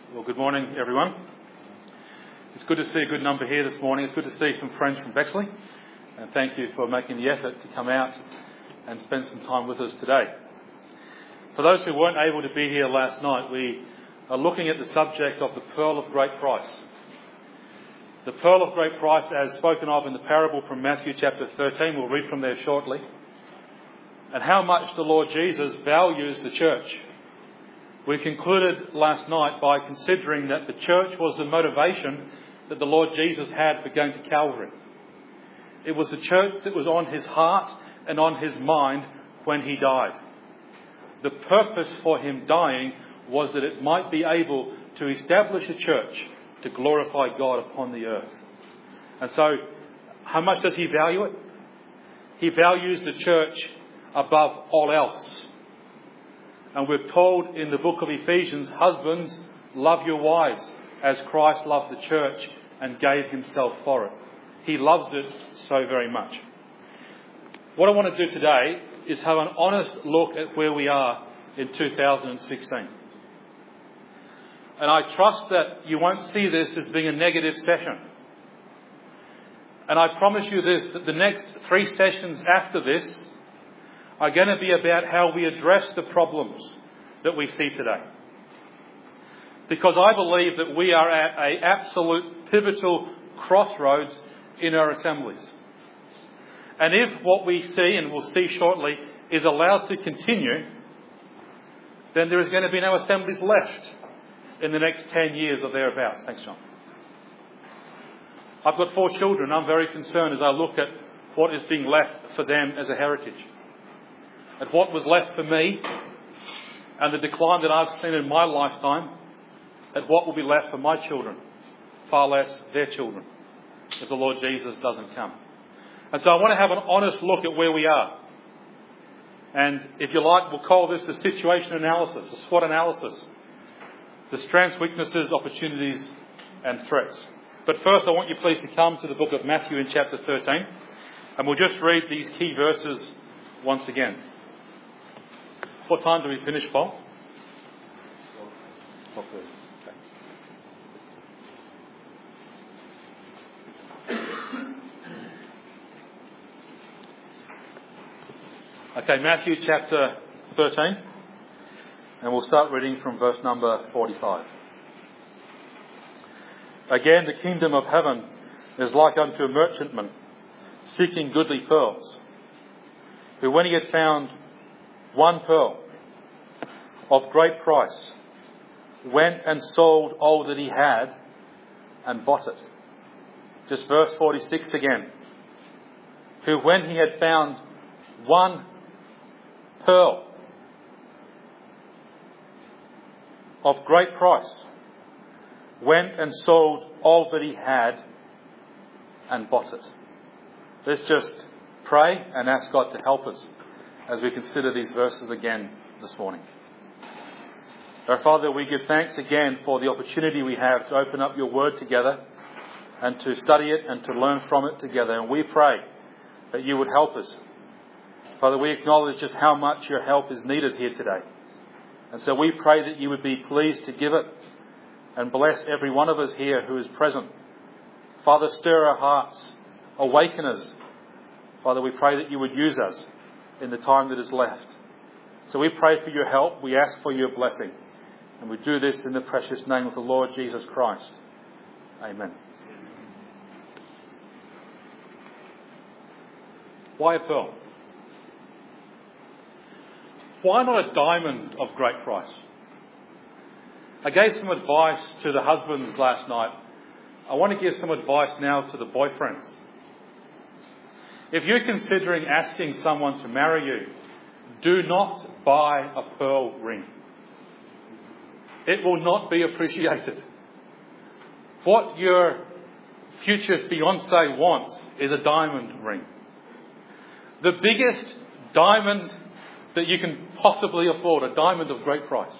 Well, good morning, everyone. It's good to see a good number here this morning. It's good to see some friends from Bexley. And thank you for making the effort to come out and spend some time with us today. For those who weren't able to be here last night, we are looking at the subject of the pearl of great price. The pearl of great price, as spoken of in the parable from Matthew chapter 13, we'll read from there shortly, and how much the Lord Jesus values the church. We concluded last night by considering that the church was the motivation that the Lord Jesus had for going to Calvary. It was the church that was on his heart and on his mind when he died. The purpose for him dying was that it might be able to establish a church to glorify God upon the earth. And so, how much does he value it? He values the church above all else. And we're told in the book of Ephesians, husbands, love your wives as Christ loved the church and gave himself for it. He loves it so very much. What I want to do today is have an honest look at where we are in 2016. And I trust that you won't see this as being a negative session. And I promise you this, that the next 3 sessions after this are going to be about how we address the problems that we see today. Because I believe that we are at an absolute pivotal crossroads in our assemblies. And if what we see, and we'll see shortly, is allowed to continue, then there is going to be no assemblies left in the next 10 years or thereabouts. Thanks, John. I've got 4 children. I'm very concerned as I look at what is being left for them as a heritage. At what was left for me and the decline that I've seen in my lifetime, at what will be left for my children, far less their children, if the Lord Jesus doesn't come. And so I want to have an honest look at where we are. And if you like, we'll call this the situation analysis, the SWOT analysis, the strengths, weaknesses, opportunities and threats. But first I want you please to come to the book of Matthew in chapter 13, and we'll just read these key verses once again. What time do we finish, Paul? 12:30. Okay, Matthew chapter 13, and we'll start reading from verse number 45. Again, the kingdom of heaven is like unto a merchantman seeking goodly pearls, who when he had found one pearl of great price, went and sold all that he had and bought it. Just verse 46 again. Who when he had found one pearl of great price, went and sold all that he had and bought it. Let's just pray and ask God to help us as we consider these verses again this morning. Our Father, we give thanks again for the opportunity we have to open up your word together and to study it and to learn from it together. And we pray that you would help us. Father, we acknowledge just how much your help is needed here today. And so we pray that you would be pleased to give it and bless every one of us here who is present. Father, stir our hearts, awaken us. Father, we pray that you would use us in the time that is left. So we pray for your help. We ask for your blessing. And we do this in the precious name of the Lord Jesus Christ. Amen. Why a pearl? Why not a diamond of great price? I gave some advice to the husbands last night. I want to give some advice now to the boyfriends. If you're considering asking someone to marry you, do not buy a pearl ring. It will not be appreciated. What your future fiancé wants is a diamond ring. The biggest diamond that you can possibly afford, a diamond of great price.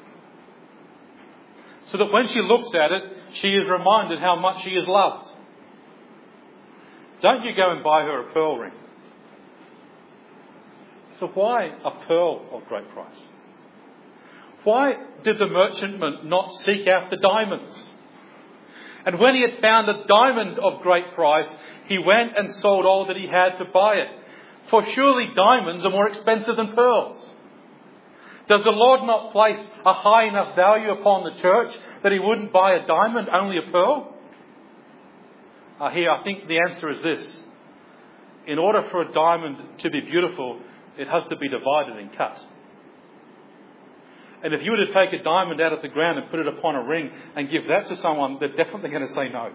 So that when she looks at it, she is reminded how much she is loved. Don't you go and buy her a pearl ring. So why a pearl of great price? why did the merchantman not seek out the diamonds? And when he had found a diamond of great price, he went and sold all that he had to buy it. For surely diamonds are more expensive than pearls. Does the Lord not place a high enough value upon the church that he wouldn't buy a diamond, only a pearl? Here, I think the answer is this. In order for a diamond to be beautiful, it has to be divided and cut. And if you were to take a diamond out of the ground and put it upon a ring and give that to someone, they're definitely going to say no.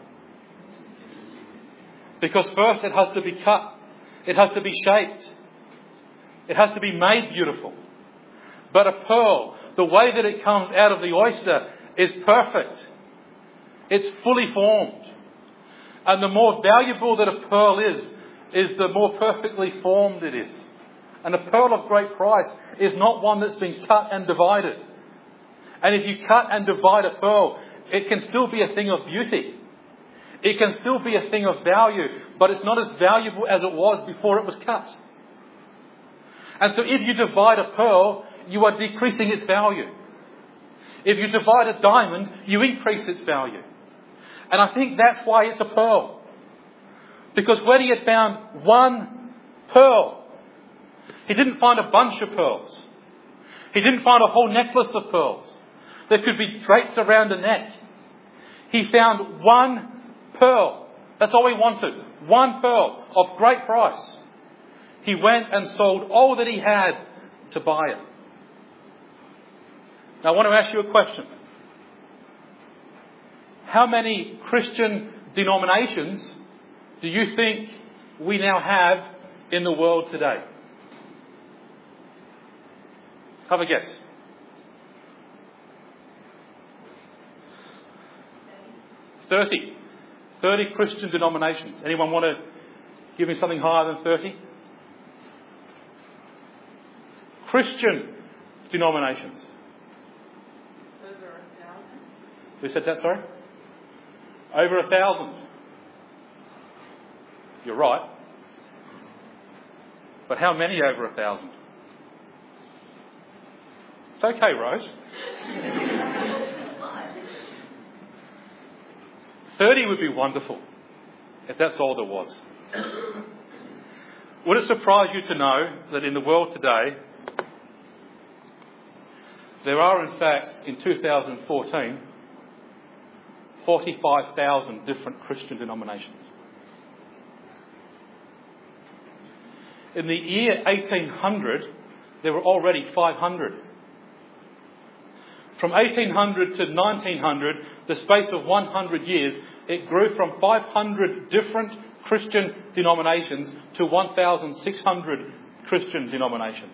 Because first it has to be cut. It has to be shaped. It has to be made beautiful. But a pearl, the way that it comes out of the oyster is perfect. It's fully formed. And the more valuable that a pearl is the more perfectly formed it is. And a pearl of great price is not one that's been cut and divided. And if you cut and divide a pearl, it can still be a thing of beauty. It can still be a thing of value, but it's not as valuable as it was before it was cut. And so if you divide a pearl, you are decreasing its value. If you divide a diamond, you increase its value. And I think that's why it's a pearl. Because when he had found one pearl, he didn't find a bunch of pearls. He didn't find a whole necklace of pearls that could be draped around a neck. He found one pearl. That's all he wanted. One pearl of great price. He went and sold all that he had to buy it. Now I want to ask you a question. How many Christian denominations do you think we now have in the world today? Have a guess. 30. 30 Christian denominations. Anyone want to give me something higher than 30? Christian denominations. Over 1,000. Who said that, sorry? Over 1,000. You're right. But how many over 1,000? It's okay, Rose. 30 would be wonderful if that's all there was. Would it surprise you to know that in the world today, there are in fact, in 2014, 45,000 different Christian denominations. In the year 1800, there were already 500. From 1800 to 1900, the space of 100 years, it grew from 500 different Christian denominations to 1,600 Christian denominations.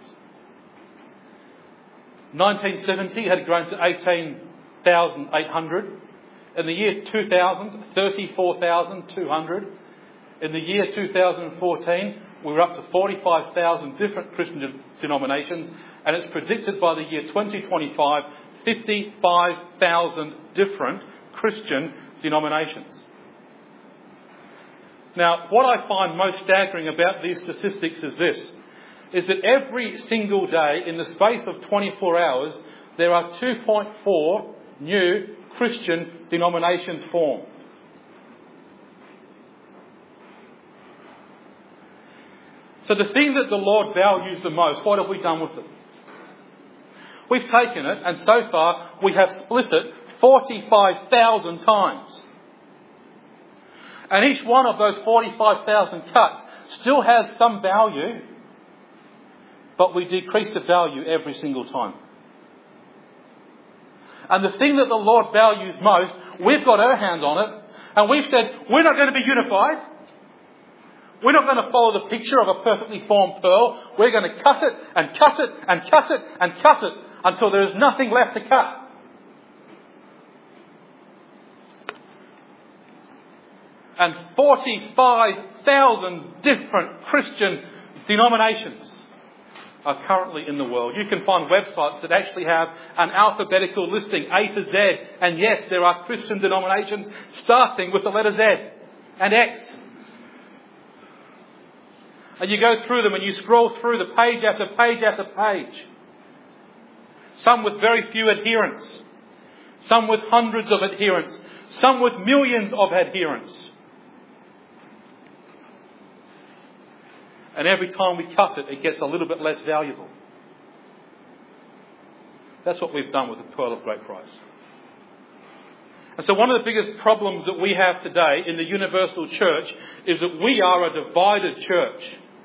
1970 had grown to 18,800. In the year 2000, 34,200. In the year 2014, we were up to 45,000 different Christian denominations, and it's predicted by the year 2025, 55,000 different Christian denominations. Now, what I find most staggering about these statistics is this, is that every single day, in the space of 24 hours, there are 2.4 new Christian denominations formed. So the thing that the Lord values the most, what have we done with it? We've taken it, and so far we have split it 45,000 times. And each one of those 45,000 cuts still has some value, but we decrease the value every single time. And the thing that the Lord values most, we've got our hands on it, and we've said, we're not going to be unified. We're not going to follow the picture of a perfectly formed pearl. We're going to cut it and cut it and cut it and cut it until there is nothing left to cut. And 45,000 different Christian denominations are currently in the world. You can find websites that actually have an alphabetical listing, A to Z. And yes, there are Christian denominations starting with the letter Z and X. And you go through them and you scroll through the page after page after page. some with very few adherents, some with hundreds of adherents, some with millions of adherents. And every time we cut it, it gets a little bit less valuable. That's what we've done with the pearl of great price. And so one of the biggest problems that we have today in the universal church is that we are a divided church.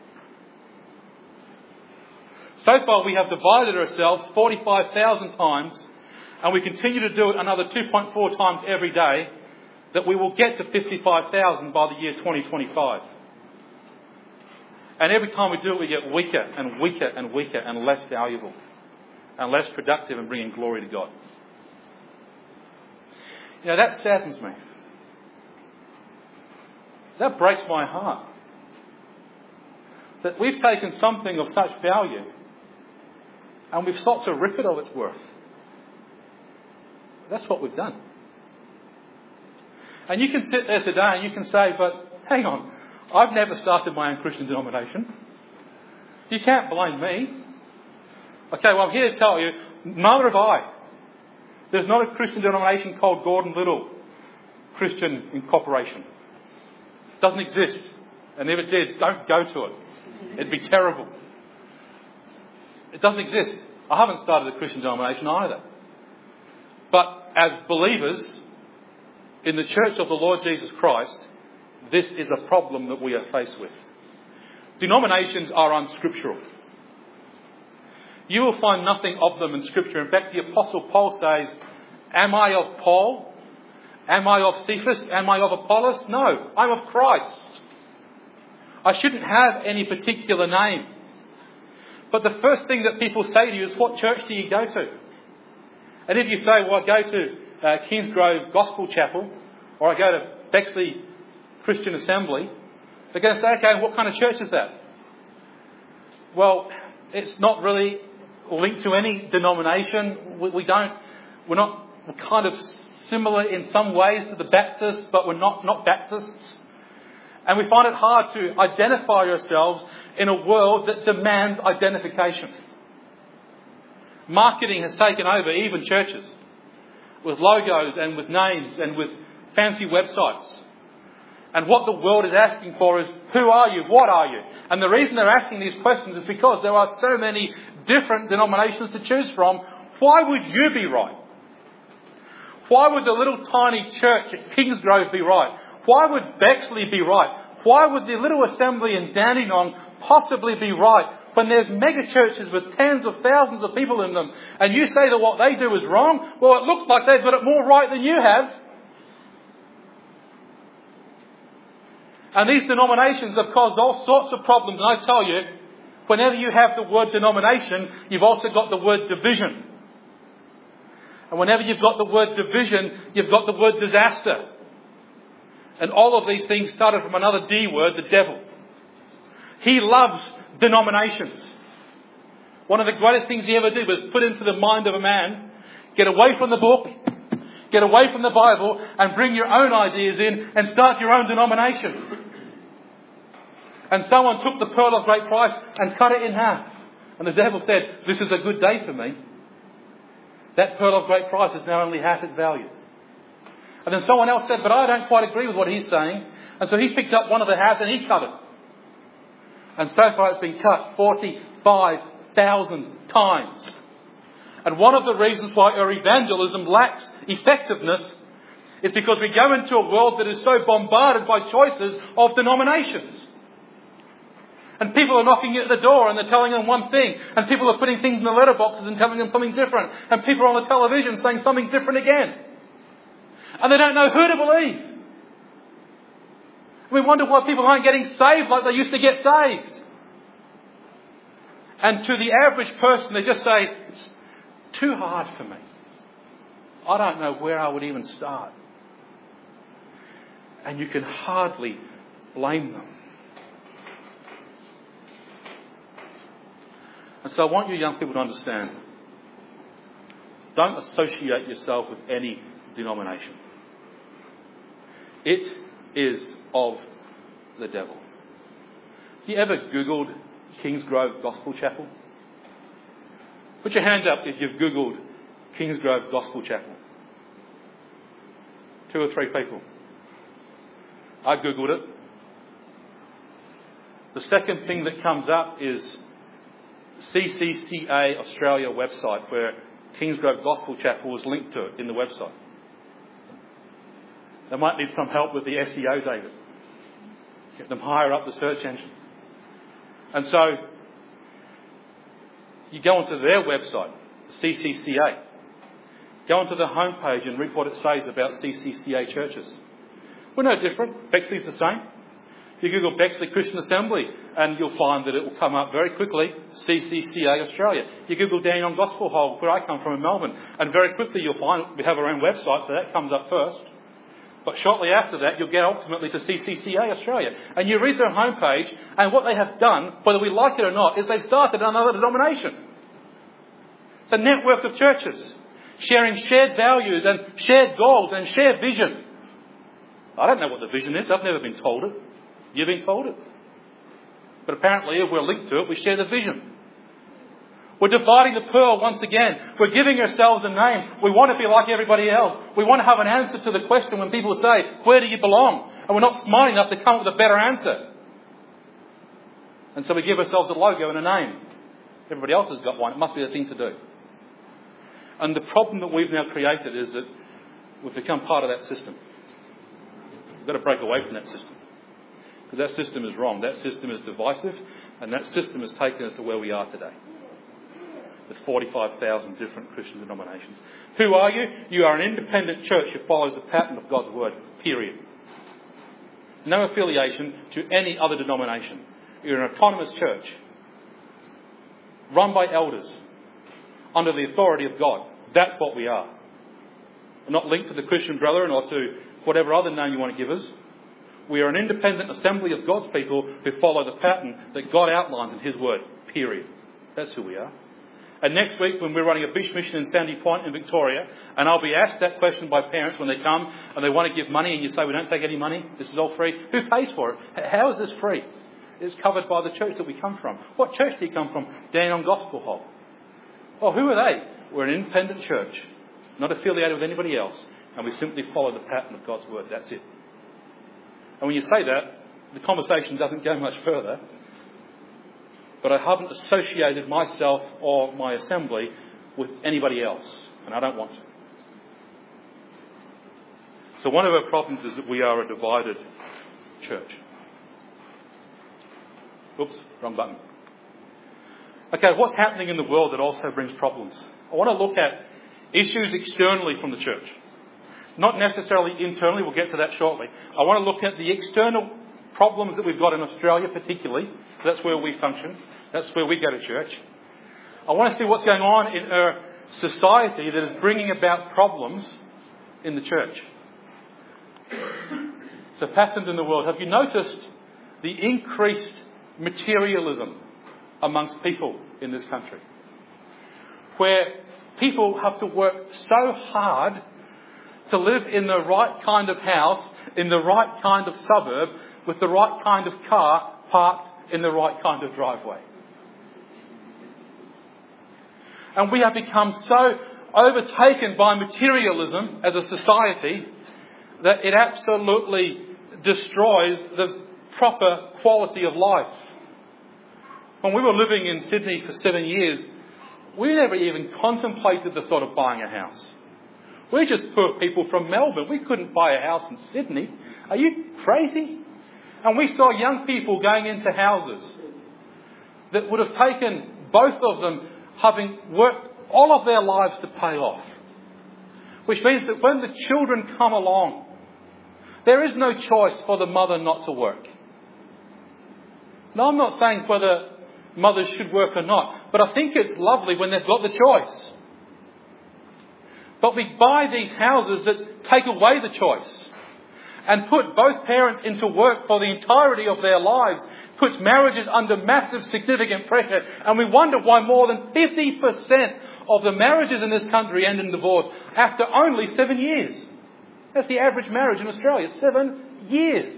So far we have divided ourselves 45,000 times, and we continue to do it another 2.4 times every day, that we will get to 55,000 by the year 2025. And every time we do it, we get weaker and weaker and weaker and less valuable and less productive in bringing glory to God. You know, that saddens me. That breaks my heart. That we've taken something of such value and we've sought to rip it of its worth. That's what we've done. And you can sit there today and you can say, but hang on, I've never started my own Christian denomination. You can't blame me. Okay, well, I'm here to tell you, neither have I. There's not a Christian denomination called Gordon Little Christian Incorporation. It doesn't exist. And if it did, don't go to it. It'd be terrible. It doesn't exist. I haven't started a Christian denomination either. But as believers in the Church of the Lord Jesus Christ, this is a problem that we are faced with. Denominations are unscriptural. You will find nothing of them in Scripture. In fact, the Apostle Paul says, am I of Paul? Am I of Cephas? Am I of Apollos? No, I'm of Christ. I shouldn't have any particular name. But the first thing that people say to you is, what church do you go to? And if you say, well, I go to Kingsgrove Gospel Chapel, or I go to Bexley Christian Assembly, they're going to say, okay, what kind of church is that? Well, it's not really linked to any denomination. We're kind of similar in some ways to the Baptists, but we're not Baptists. And we find it hard to identify ourselves in a world that demands identification. Marketing has taken over even churches, with logos and with names and with fancy websites. And what the world is asking for is, who are you? What are you? And the reason they're asking these questions is because there are so many different denominations to choose from. Why would you be right? Why would the little tiny church at Kingsgrove be right? Why would Bexley be right? Why would the little assembly in Dandenong possibly be right when there's mega churches with tens of thousands of people in them, and you say that what they do is wrong? Well, it looks like they've got it more right than you have. And these denominations have caused all sorts of problems. And I tell you, whenever you have the word denomination, you've also got the word division. And whenever you've got the word division, you've got the word disaster. And all of these things started from another D word, the devil. He loves denominations. One of the greatest things he ever did was put into the mind of a man, get away from the book, get away from the Bible, and bring your own ideas in and start your own denomination. And someone took the pearl of great price and cut it in half. And the devil said, this is a good day for me. That pearl of great price is now only half its value. And then someone else said, but I don't quite agree with what he's saying. And so he picked up one of the halves and he cut it. And so far it's been cut 45,000 times. And one of the reasons why our evangelism lacks effectiveness is because we go into a world that is so bombarded by choices of denominations. And people are knocking at the door and they're telling them one thing. And people are putting things in the letterboxes and telling them something different. And people are on the television saying something different again. And they don't know who to believe. We wonder why people aren't getting saved like they used to get saved. And to the average person, they just say, it's too hard for me. I don't know where I would even start. And you can hardly blame them. And so I want you young people to understand, don't associate yourself with any denomination. It is of the devil. Have you ever Googled Kingsgrove Gospel Chapel? Put your hand up if you've Googled Kingsgrove Gospel Chapel. 2 or 3 people. I Googled it. The second thing that comes up is CCCA Australia website, where Kingsgrove Gospel Chapel is linked to it in the website. They might need some help with the SEO, David. Get them higher up the search engine. And so, you go onto their website, CCCA. Go onto the homepage and read what it says about CCCA churches. We're no different. Bexley's the same. You Google Bexley Christian Assembly and you'll find that it will come up very quickly, CCCA Australia. You Google Dandenong Gospel Hall, where I come from in Melbourne, and very quickly you'll find we have our own website, so that comes up first. But shortly after that, you'll get ultimately to CCCA Australia. And you read their homepage, and what they have done, whether we like it or not, is they've started another denomination. It's a network of churches, sharing shared values and shared goals and shared vision. I don't know what the vision is. I've never been told it. You've been told it. But apparently, if we're linked to it, we share the vision. We're dividing the pearl once again. We're giving ourselves a name. We want to be like everybody else. We want to have an answer to the question when people say, where do you belong? And we're not smart enough to come up with a better answer. And so we give ourselves a logo and a name. Everybody else has got one. It must be the thing to do. And the problem that we've now created is that we've become part of that system. We've got to break away from that system. Because that system is wrong. That system is divisive. And that system has taken us to where we are today. With 45,000 different Christian denominations. Who are you? You are an independent church who follows the pattern of God's word. Period. No affiliation to any other denomination. You're an autonomous church. Run by elders. Under the authority of God. That's what we are. We're not linked to the Christian Brethren or to whatever other name you want to give us. We are an independent assembly of God's people who follow the pattern that God outlines in His word. Period. That's who we are. And next week, when we're running a beach mission in Sandy Point in Victoria, and I'll be asked that question by parents when they come and they want to give money, and you say, we don't take any money, this is all free. Who pays for it? How is this free? It's covered by the church that we come from. What church do you come from? Dandenong Gospel Hall. Well, who are they? We're an independent church, not affiliated with anybody else, and we simply follow the pattern of God's word. That's it. And when you say that, the conversation doesn't go much further. But I haven't associated myself or my assembly with anybody else. And I don't want to. So one of our problems is that we are a divided church. Oops, wrong button. Okay, what's happening in the world that also brings problems? I want to look at issues externally from the church. Not necessarily internally, we'll get to that shortly. I want to look at the external problems that we've got in Australia particularly. So that's where we function. That's where we go to church. I want to see what's going on in our society that is bringing about problems in the church. So patterns in the world. Have you noticed the increased materialism amongst people in this country? Where people have to work so hard to live in the right kind of house, in the right kind of suburb, with the right kind of car parked in the right kind of driveway. And we have become so overtaken by materialism as a society that it absolutely destroys the proper quality of life. When we were living in Sydney for 7 years, we never even contemplated the thought of buying a house. We're just poor people from Melbourne. We couldn't buy a house in Sydney. Are you crazy? And we saw young people going into houses that would have taken both of them having worked all of their lives to pay off. Which means that when the children come along, there is no choice for the mother not to work. Now, I'm not saying whether mothers should work or not, but I think it's lovely when they've got the choice. But we buy these houses that take away the choice and put both parents into work for the entirety of their lives, puts marriages under massive significant pressure, and we wonder why more than 50% of the marriages in this country end in divorce after only 7 years. That's the average marriage in Australia, 7 years.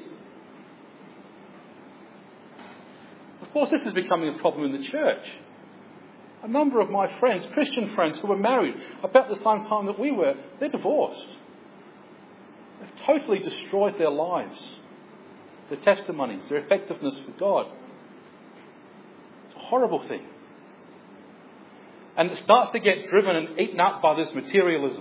Of course, this is becoming a problem in the church. A number of my friends, Christian friends who were married about the same time that we were, they're divorced. They've totally destroyed their lives, their testimonies, their effectiveness for God. It's a horrible thing. And it starts to get driven and eaten up by this materialism.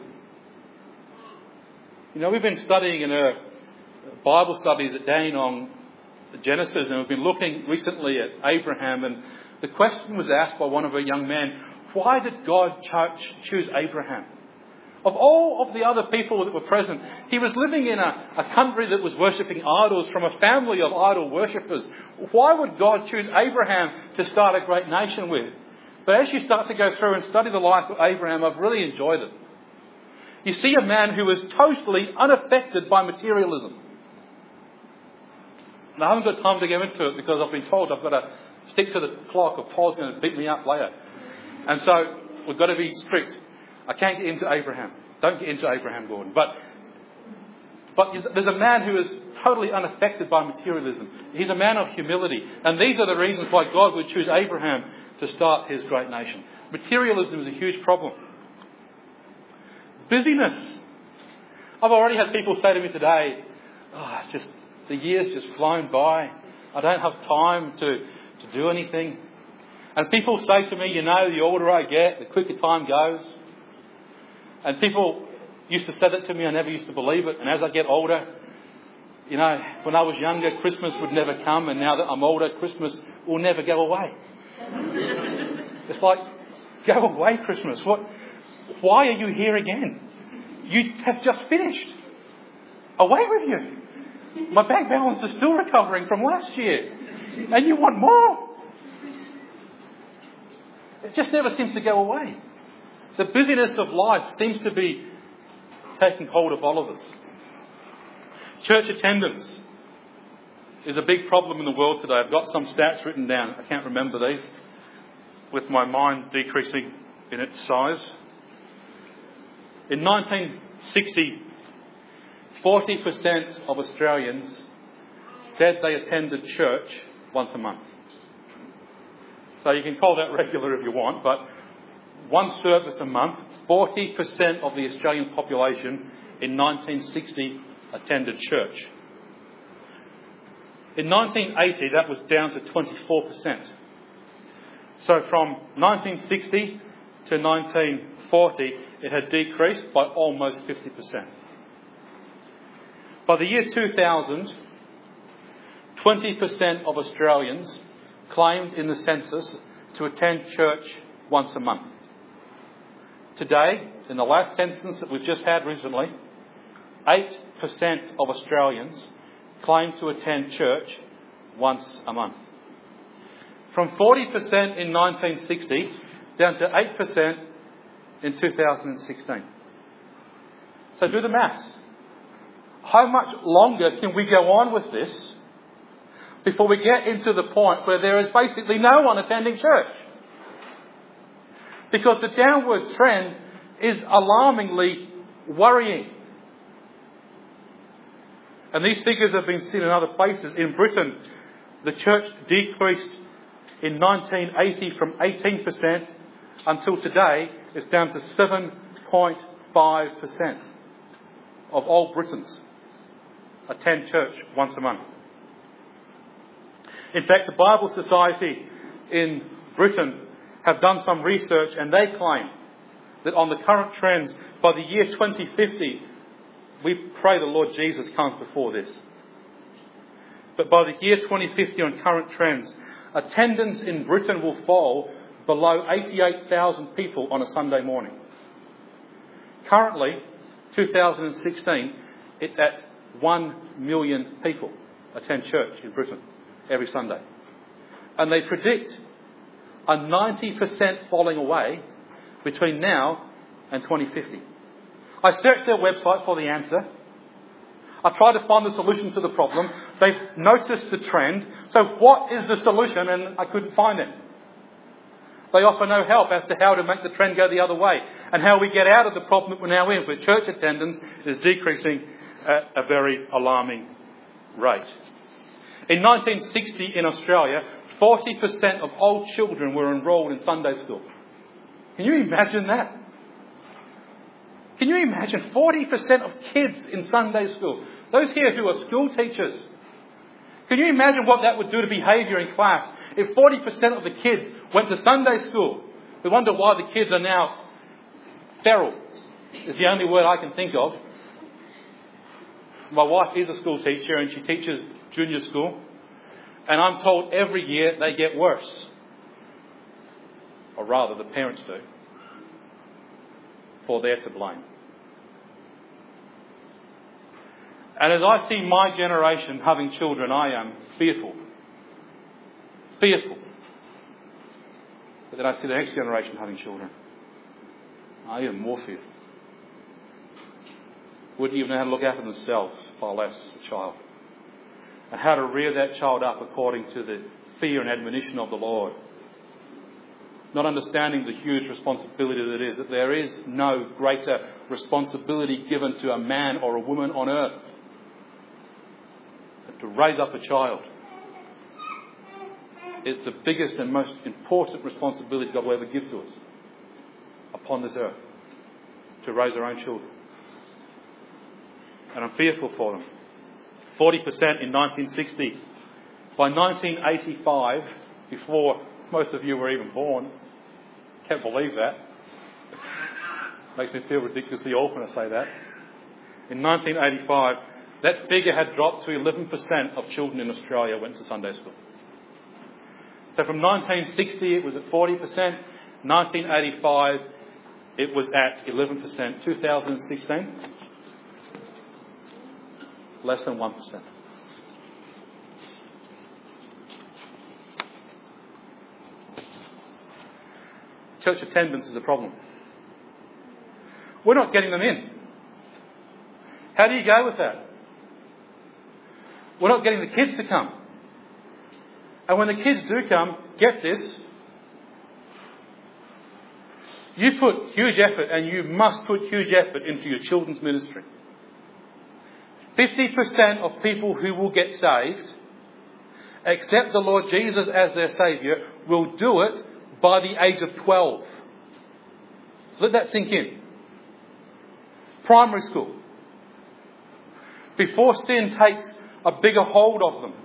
You know, we've been studying in our Bible studies at Dandenong Genesis, and we've been looking recently at Abraham, and the question was asked by one of our young men, why did God choose Abraham? Of all of the other people that were present, he was living in a country that was worshipping idols from a family of idol worshippers. Why would God choose Abraham to start a great nation with? But as you start to go through and study the life of Abraham, I've really enjoyed it. You see a man who was totally unaffected by materialism. And I haven't got time to go into it because I've been told I've got to stick to the clock or Paul's going to beat me up later. And so we've got to be strict. I can't get into Abraham. Don't get into Abraham, Gordon. But there's a man who is totally unaffected by materialism. He's a man of humility. And these are the reasons why God would choose Abraham to start his great nation. Materialism is a huge problem. Busyness. I've already had people say to me today, it's just the year's just flown by. I don't have time to do anything. And people say to me, you know, the older I get, the quicker time goes. And people used to say that to me, I never used to believe it. And as I get older, you know, when I was younger, Christmas would never come. And now that I'm older, Christmas will never go away. It's like, go away, Christmas. Why are you here again? You have just finished. Away with you. My bank balance is still recovering from last year. And you want more? It just never seems to go away. The busyness of life seems to be taking hold of all of us. Church attendance is a big problem in the world today. I've got some stats written down. I can't remember these, with my mind decreasing in its size. In 1960, 40% of Australians said they attended church once a month. So you can call that regular if you want, but one service a month, 40% of the Australian population in 1960 attended church. In 1980, that was down to 24%. So from 1960 to 1940, it had decreased by almost 50%. By the year 2000, 20% of Australians claimed in the census to attend church once a month. Today, in the last census that we've just had recently, 8% of Australians claim to attend church once a month. From 40% in 1960 down to 8% in 2016. So do the maths. How much longer can we go on with this before we get into the point where there is basically no one attending church? Because the downward trend is alarmingly worrying. And these figures have been seen in other places. In Britain, the church decreased in 1980 from 18% until today it's down to 7.5% of all Britons attend church once a month. In fact, the Bible Society in Britain have done some research, and they claim that on the current trends, by the year 2050, we pray the Lord Jesus comes before this. But by the year 2050 on current trends, attendance in Britain will fall below 88,000 people on a Sunday morning. Currently, 2016, it's at 1 million people attend church in Britain every Sunday. And they predict a 90% falling away between now and 2050. I searched their website for the answer. I tried to find the solution to the problem. They've noticed the trend. So what is the solution? And I couldn't find it. They offer no help as to how to make the trend go the other way and how we get out of the problem that we're now in, where church attendance is decreasing at a very alarming rate. In 1960 in Australia, 40% of all children were enrolled in Sunday school. Can you imagine that? Can you imagine 40% of kids in Sunday school? Those here who are school teachers. Can you imagine what that would do to behaviour in class? If 40% of the kids went to Sunday school, we wonder why the kids are now feral. Is the only word I can think of. My wife is a school teacher and she teaches junior school. And I'm told every year they get worse. Or rather, the parents do. For they're to blame. And as I see my generation having children, I am fearful. Fearful. But then I see the next generation having children. I am more fearful. Wouldn't even know how to look after themselves, far less a child. And how to rear that child up according to the fear and admonition of the Lord. Not understanding the huge responsibility that it is, that there is no greater responsibility given to a man or a woman on earth than to raise up a child. It's the biggest and most important responsibility God will ever give to us upon this earth, to raise our own children. And I'm fearful for them. 40% in 1960. By 1985, before most of you were even born, can't believe that. Makes me feel ridiculously old when I say that. In 1985, that figure had dropped to 11% of children in Australia went to Sunday school. So from 1960 it was at 40%. 1985 it was at 11%. 2016, less than 1%. Church attendance is a problem. We're not getting them in. How do you go with that? We're not getting the kids to come. And when the kids do come, get this, you put huge effort, and you must put huge effort into your children's ministry. 50% of people who will get saved, accept the Lord Jesus as their Saviour, will do it by the age of 12. Let that sink in. Primary school. Before sin takes a bigger hold of them.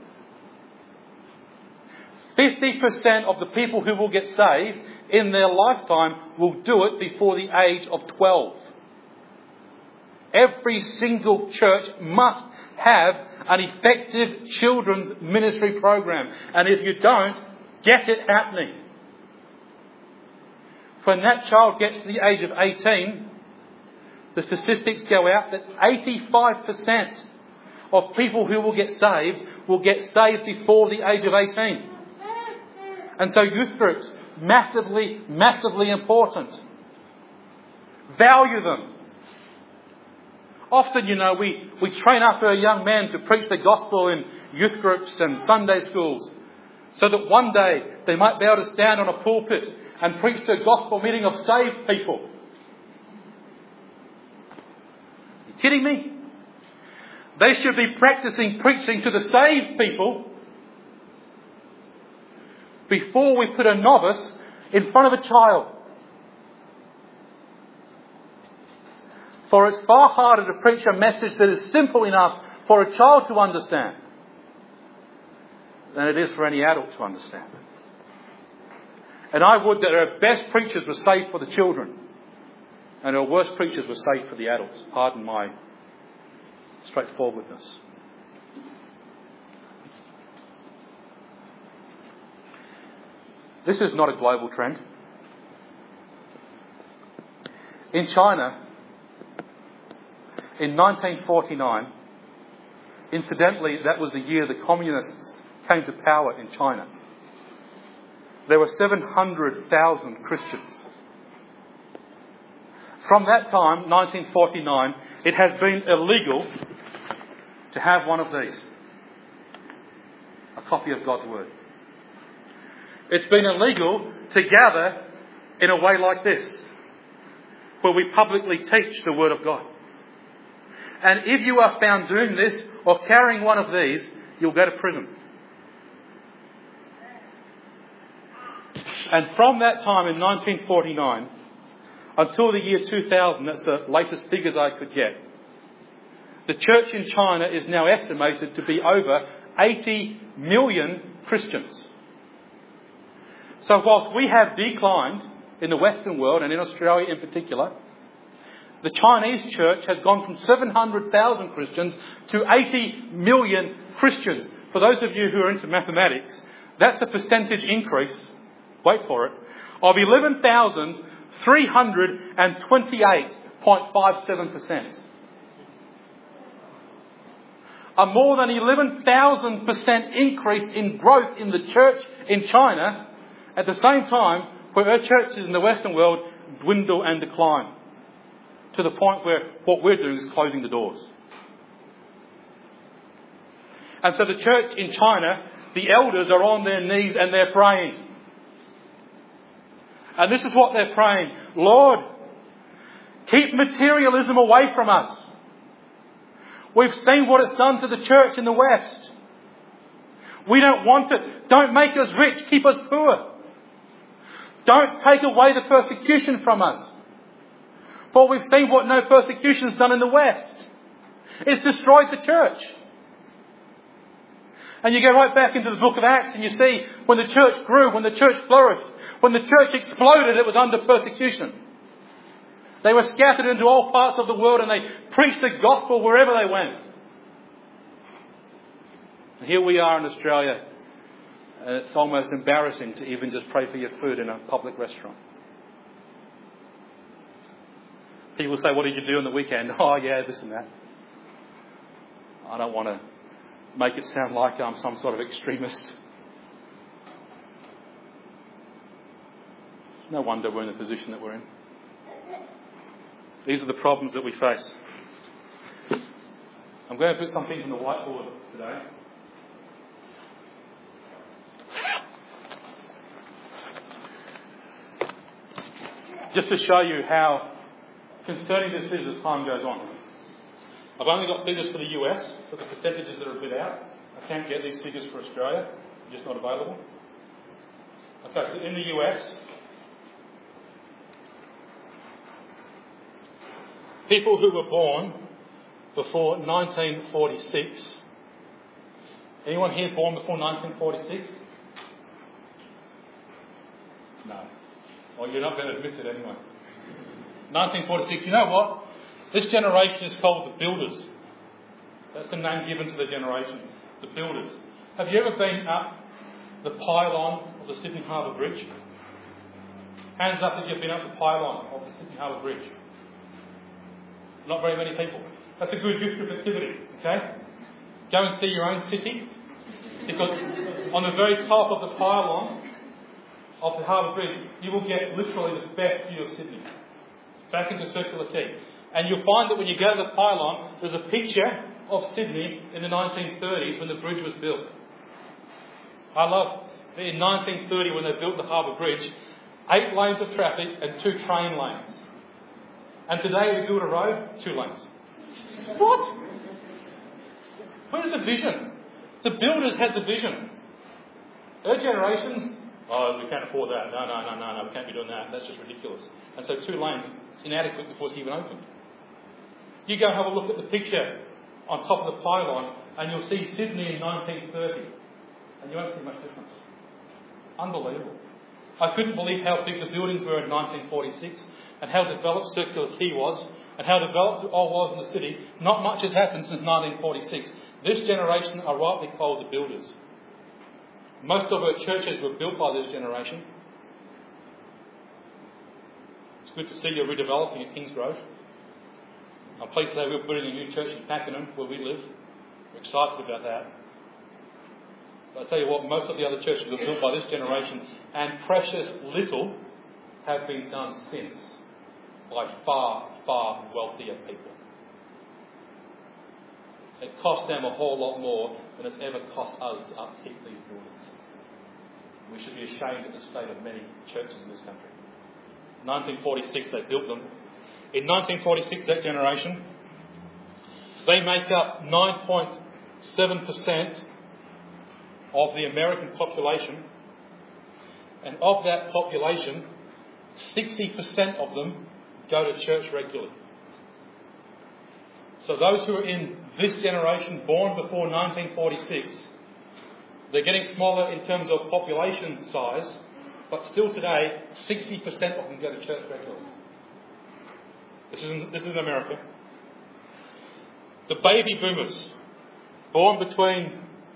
50% of the people who will get saved in their lifetime will do it before the age of 12. Every single church must have an effective children's ministry program. And if you don't, get it happening. When that child gets to the age of 18, the statistics go out that 85% of people who will get saved before the age of 18. And so youth groups, massively, massively important. Value them. Often, we train up our young men to preach the gospel in youth groups and Sunday schools so that one day they might be able to stand on a pulpit and preach to a gospel meeting of saved people. Are you kidding me? They should be practicing preaching to the saved people before we put a novice in front of a child. For it's far harder to preach a message that is simple enough for a child to understand than it is for any adult to understand. And I would that our best preachers were saved for the children and our worst preachers were saved for the adults. Pardon my straightforwardness. This is not a global trend. In China, in 1949, incidentally, that was the year the communists came to power in China. There were 700,000 Christians. From that time, 1949, it has been illegal to have one of these. A copy of God's Word. It's been illegal to gather in a way like this, where we publicly teach the Word of God. And if you are found doing this or carrying one of these, you'll go to prison. And from that time in 1949, until the year 2000, that's the latest figures I could get, the church in China is now estimated to be over 80 million Christians. So whilst we have declined in the Western world and in Australia in particular, the Chinese church has gone from 700,000 Christians to 80 million Christians. For those of you who are into mathematics, that's a percentage increase, wait for it, of 11,328.57%. A more than 11,000% increase in growth in the church in China at the same time where our churches in the Western world dwindle and decline to the point where what we're doing is closing the doors. And so the church in China, the elders are on their knees and they're praying. And this is what they're praying. Lord, keep materialism away from us. We've seen what it's done to the church in the West. We don't want it. Don't make us rich. Keep us poor. Don't take away the persecution from us. For we've seen what no persecution has done in the West. It's destroyed the church. And you go right back into the book of Acts and you see when the church grew, when the church flourished, when the church exploded, it was under persecution. They were scattered into all parts of the world and they preached the gospel wherever they went. And here we are in Australia. And it's almost embarrassing to even just pray for your food in a public restaurant. People say, what did you do on the weekend? Oh yeah, this and that. I don't want to make it sound like I'm some sort of extremist. It's no wonder we're in the position that we're in. These are the problems that we face. I'm going to put some things on the whiteboard today. Just to show you how concerning this is as time goes on. I've only got figures for the US, so the percentages are a bit out. I can't get these figures for Australia. They're just not available. Okay, so in the US, people who were born before 1946. Anyone here born before 1946? No. Well, you're not going to admit it anyway. 1946, you know what? This generation is called the Builders. That's the name given to the generation. The Builders. Have you ever been up the pylon of the Sydney Harbour Bridge? Hands up if you've been up the pylon of the Sydney Harbour Bridge. Not very many people. That's a good youth group activity, okay? Go and see your own city. Because on the very top of the pylon of the Harbour Bridge, you will get literally the best view of Sydney. Back into Circular Quay. And you'll find that when you go to the pylon, there's a picture of Sydney in the 1930s when the bridge was built. I love in 1930 when they built the Harbour Bridge, 8 lanes of traffic and 2 train lanes. And today we build a road, 2 lanes. What? Where's the vision? The builders had the vision. Their generations, oh, we can't afford that. No, we can't be doing that. That's just ridiculous. And so 2 lanes, it's inadequate before it's even opened. You go and have a look at the picture on top of the pylon and you'll see Sydney in 1930. And you won't see much difference. Unbelievable. I couldn't believe how big the buildings were in 1946 and how developed Circular Quay was and how developed it all was in the city. Not much has happened since 1946. This generation are rightly called the Builders. Most of our churches were built by this generation. It's good to see you're redeveloping at Kingsgrove. I'm pleased to say we're building a new church in Pakenham, where we live. We're excited about that. But I tell you what, most of the other churches were built by this generation, and precious little have been done since by far, far wealthier people. It cost them a whole lot more than it's ever cost us to upkeep these buildings. We should be ashamed at the state of many churches in this country. 1946 they built them. In 1946, that generation, they make up 9.7% of the American population. And of that population, 60% of them go to church regularly. So those who are in this generation, born before 1946, they're getting smaller in terms of population size, but still today, 60% of them go to church regularly. This is in America. The baby boomers, born between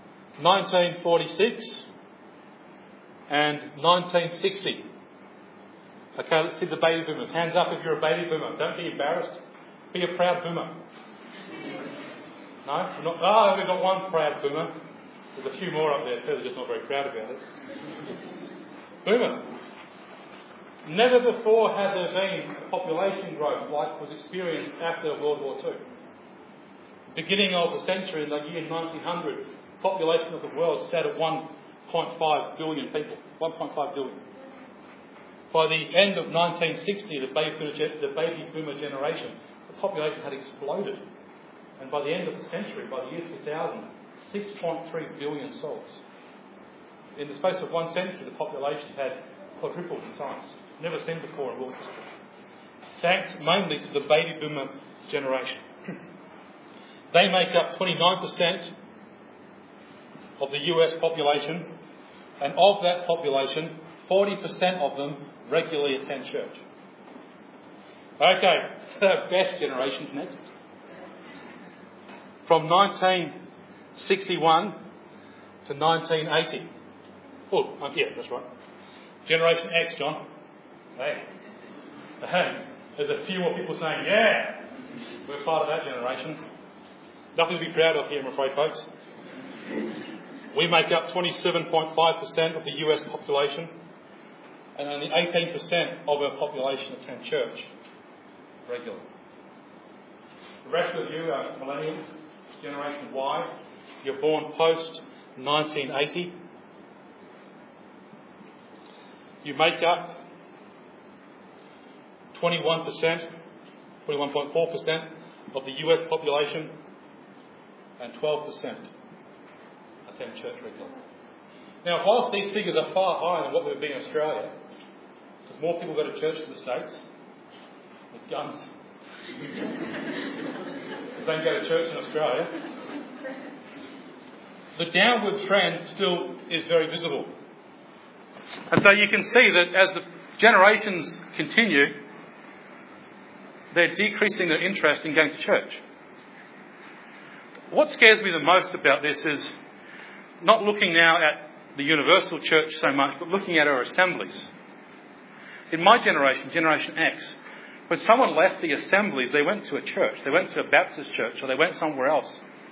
1946 and 1960. Okay, let's see the baby boomers. Hands up if you're a baby boomer. Don't be embarrassed. Be a proud boomer. No? We've got one proud boomer. There's a few more up there too. They're just not very proud about it. Boomer. Never before has there been a population growth like was experienced after World War II. Beginning of the century, in the year 1900, population of the world sat at 1.5 billion people. 1.5 billion. By the end of 1960, the baby boomer generation, the population had exploded. And by the end of the century, by the year 2000, 6.3 billion souls. In the space of one century, the population had quadrupled in size. Never seen before in world history. Thanks mainly to the baby boomer generation. They make up 29% of the US population, and of that population, 40% of them regularly attend church. Okay, the best generations next. From 1961 to 1980. Oh, yeah, that's right. Generation X, John. Hey. There's a few more people saying, yeah, we're part of that generation. Nothing to be proud of here, I'm afraid, folks. We make up 27.5% of the US population, and only 18% of our population attend church regularly. The rest of you are millennials, Generation Y. You're born post 1980. You make up 21%, 21.4% of the US population, and 12% attend church regularly. Now, whilst these figures are far higher than what we've been in Australia, because more people go to church in the States with guns than go to church in Australia, the downward trend still is very visible. And so you can see that as the generations continue, they're decreasing their interest in going to church. What scares me the most about this is not looking now at the universal church so much, but looking at our assemblies. In my generation, Generation X, when someone left the assemblies, they went to a church. They went to a Baptist church, or they went somewhere else.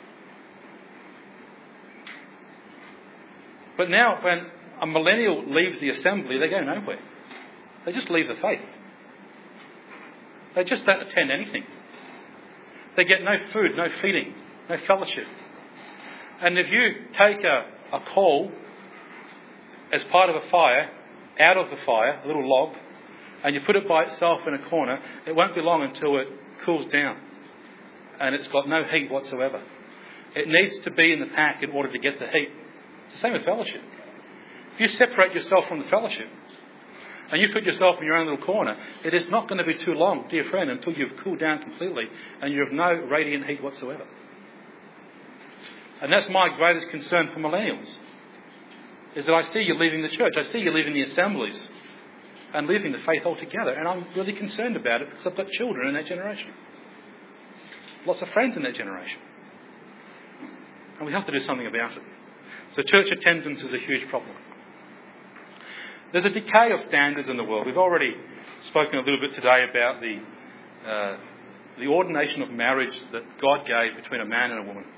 But now, when a millennial leaves the assembly, they go nowhere. They just leave the faith. They just don't attend anything. They get no food, no feeding, no fellowship. And if you take a coal as part of a fire, out of the fire, a little log, and you put it by itself in a corner, it won't be long until it cools down. And it's got no heat whatsoever. It needs to be in the pack in order to get the heat. It's the same with fellowship. If you separate yourself from the fellowship, and you put yourself in your own little corner, it is not going to be too long, dear friend, until you've cooled down completely and you have no radiant heat whatsoever. And that's my greatest concern for millennials, is that I see you leaving the church, I see you leaving the assemblies and leaving the faith altogether. And I'm really concerned about it because I've got children in that generation. Lots of friends in that generation. And we have to do something about it. So church attendance is a huge problem. There's a decay of standards in the world. We've already spoken a little bit today about the ordination of marriage that God gave between a man and a woman.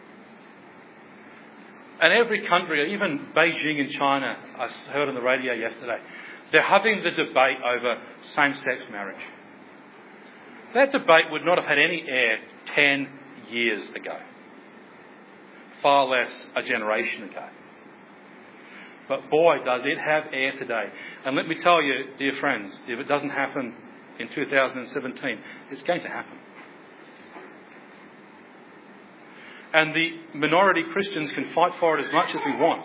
And every country, even Beijing in China, I heard on the radio yesterday, they're having the debate over same-sex marriage. That debate would not have had any air 10 years ago. Far less a generation ago. But boy, does it have air today. And let me tell you, dear friends, if it doesn't happen in 2017, it's going to happen. And the minority Christians can fight for it as much as we want.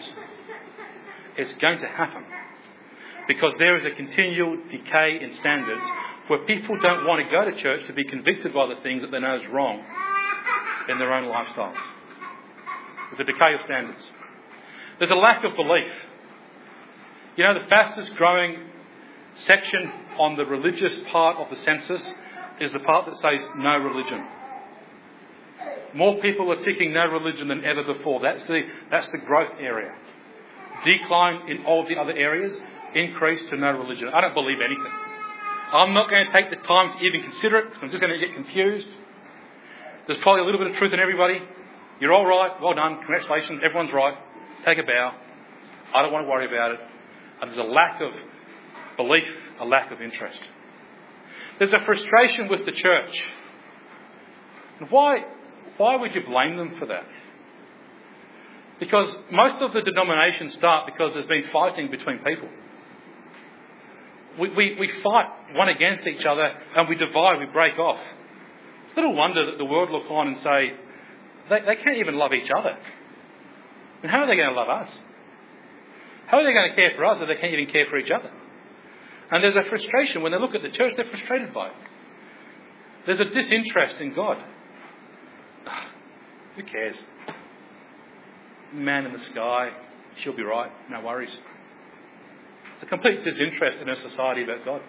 It's going to happen. Because there is a continual decay in standards where people don't want to go to church to be convicted by the things that they know is wrong in their own lifestyles, with the decay of standards. There's a lack of belief. You know, the fastest growing section on the religious part of the census is the part that says no religion. More people are ticking no religion than ever before. That's the growth area. Decline in all the other areas, increase to no religion. I don't believe anything. I'm not going to take the time to even consider it because I'm just going to get confused. There's probably a little bit of truth in everybody. You're all right. Well done. Congratulations. Everyone's right. Take a bow. I don't want to worry about it. And there's a lack of belief, a lack of interest. There's a frustration with the church. And why would you blame them for that? Because most of the denominations start because there's been fighting between people. We fight one against each other and we divide, we break off. It's little wonder that the world look on and say, they can't even love each other. And how are they going to love us? How are they going to care for us if they can't even care for each other? And there's a frustration. When they look at the church, they're frustrated by it. There's a disinterest in God. Who cares? Man in the sky, she'll be right, no worries. It's a complete disinterest in our society about God.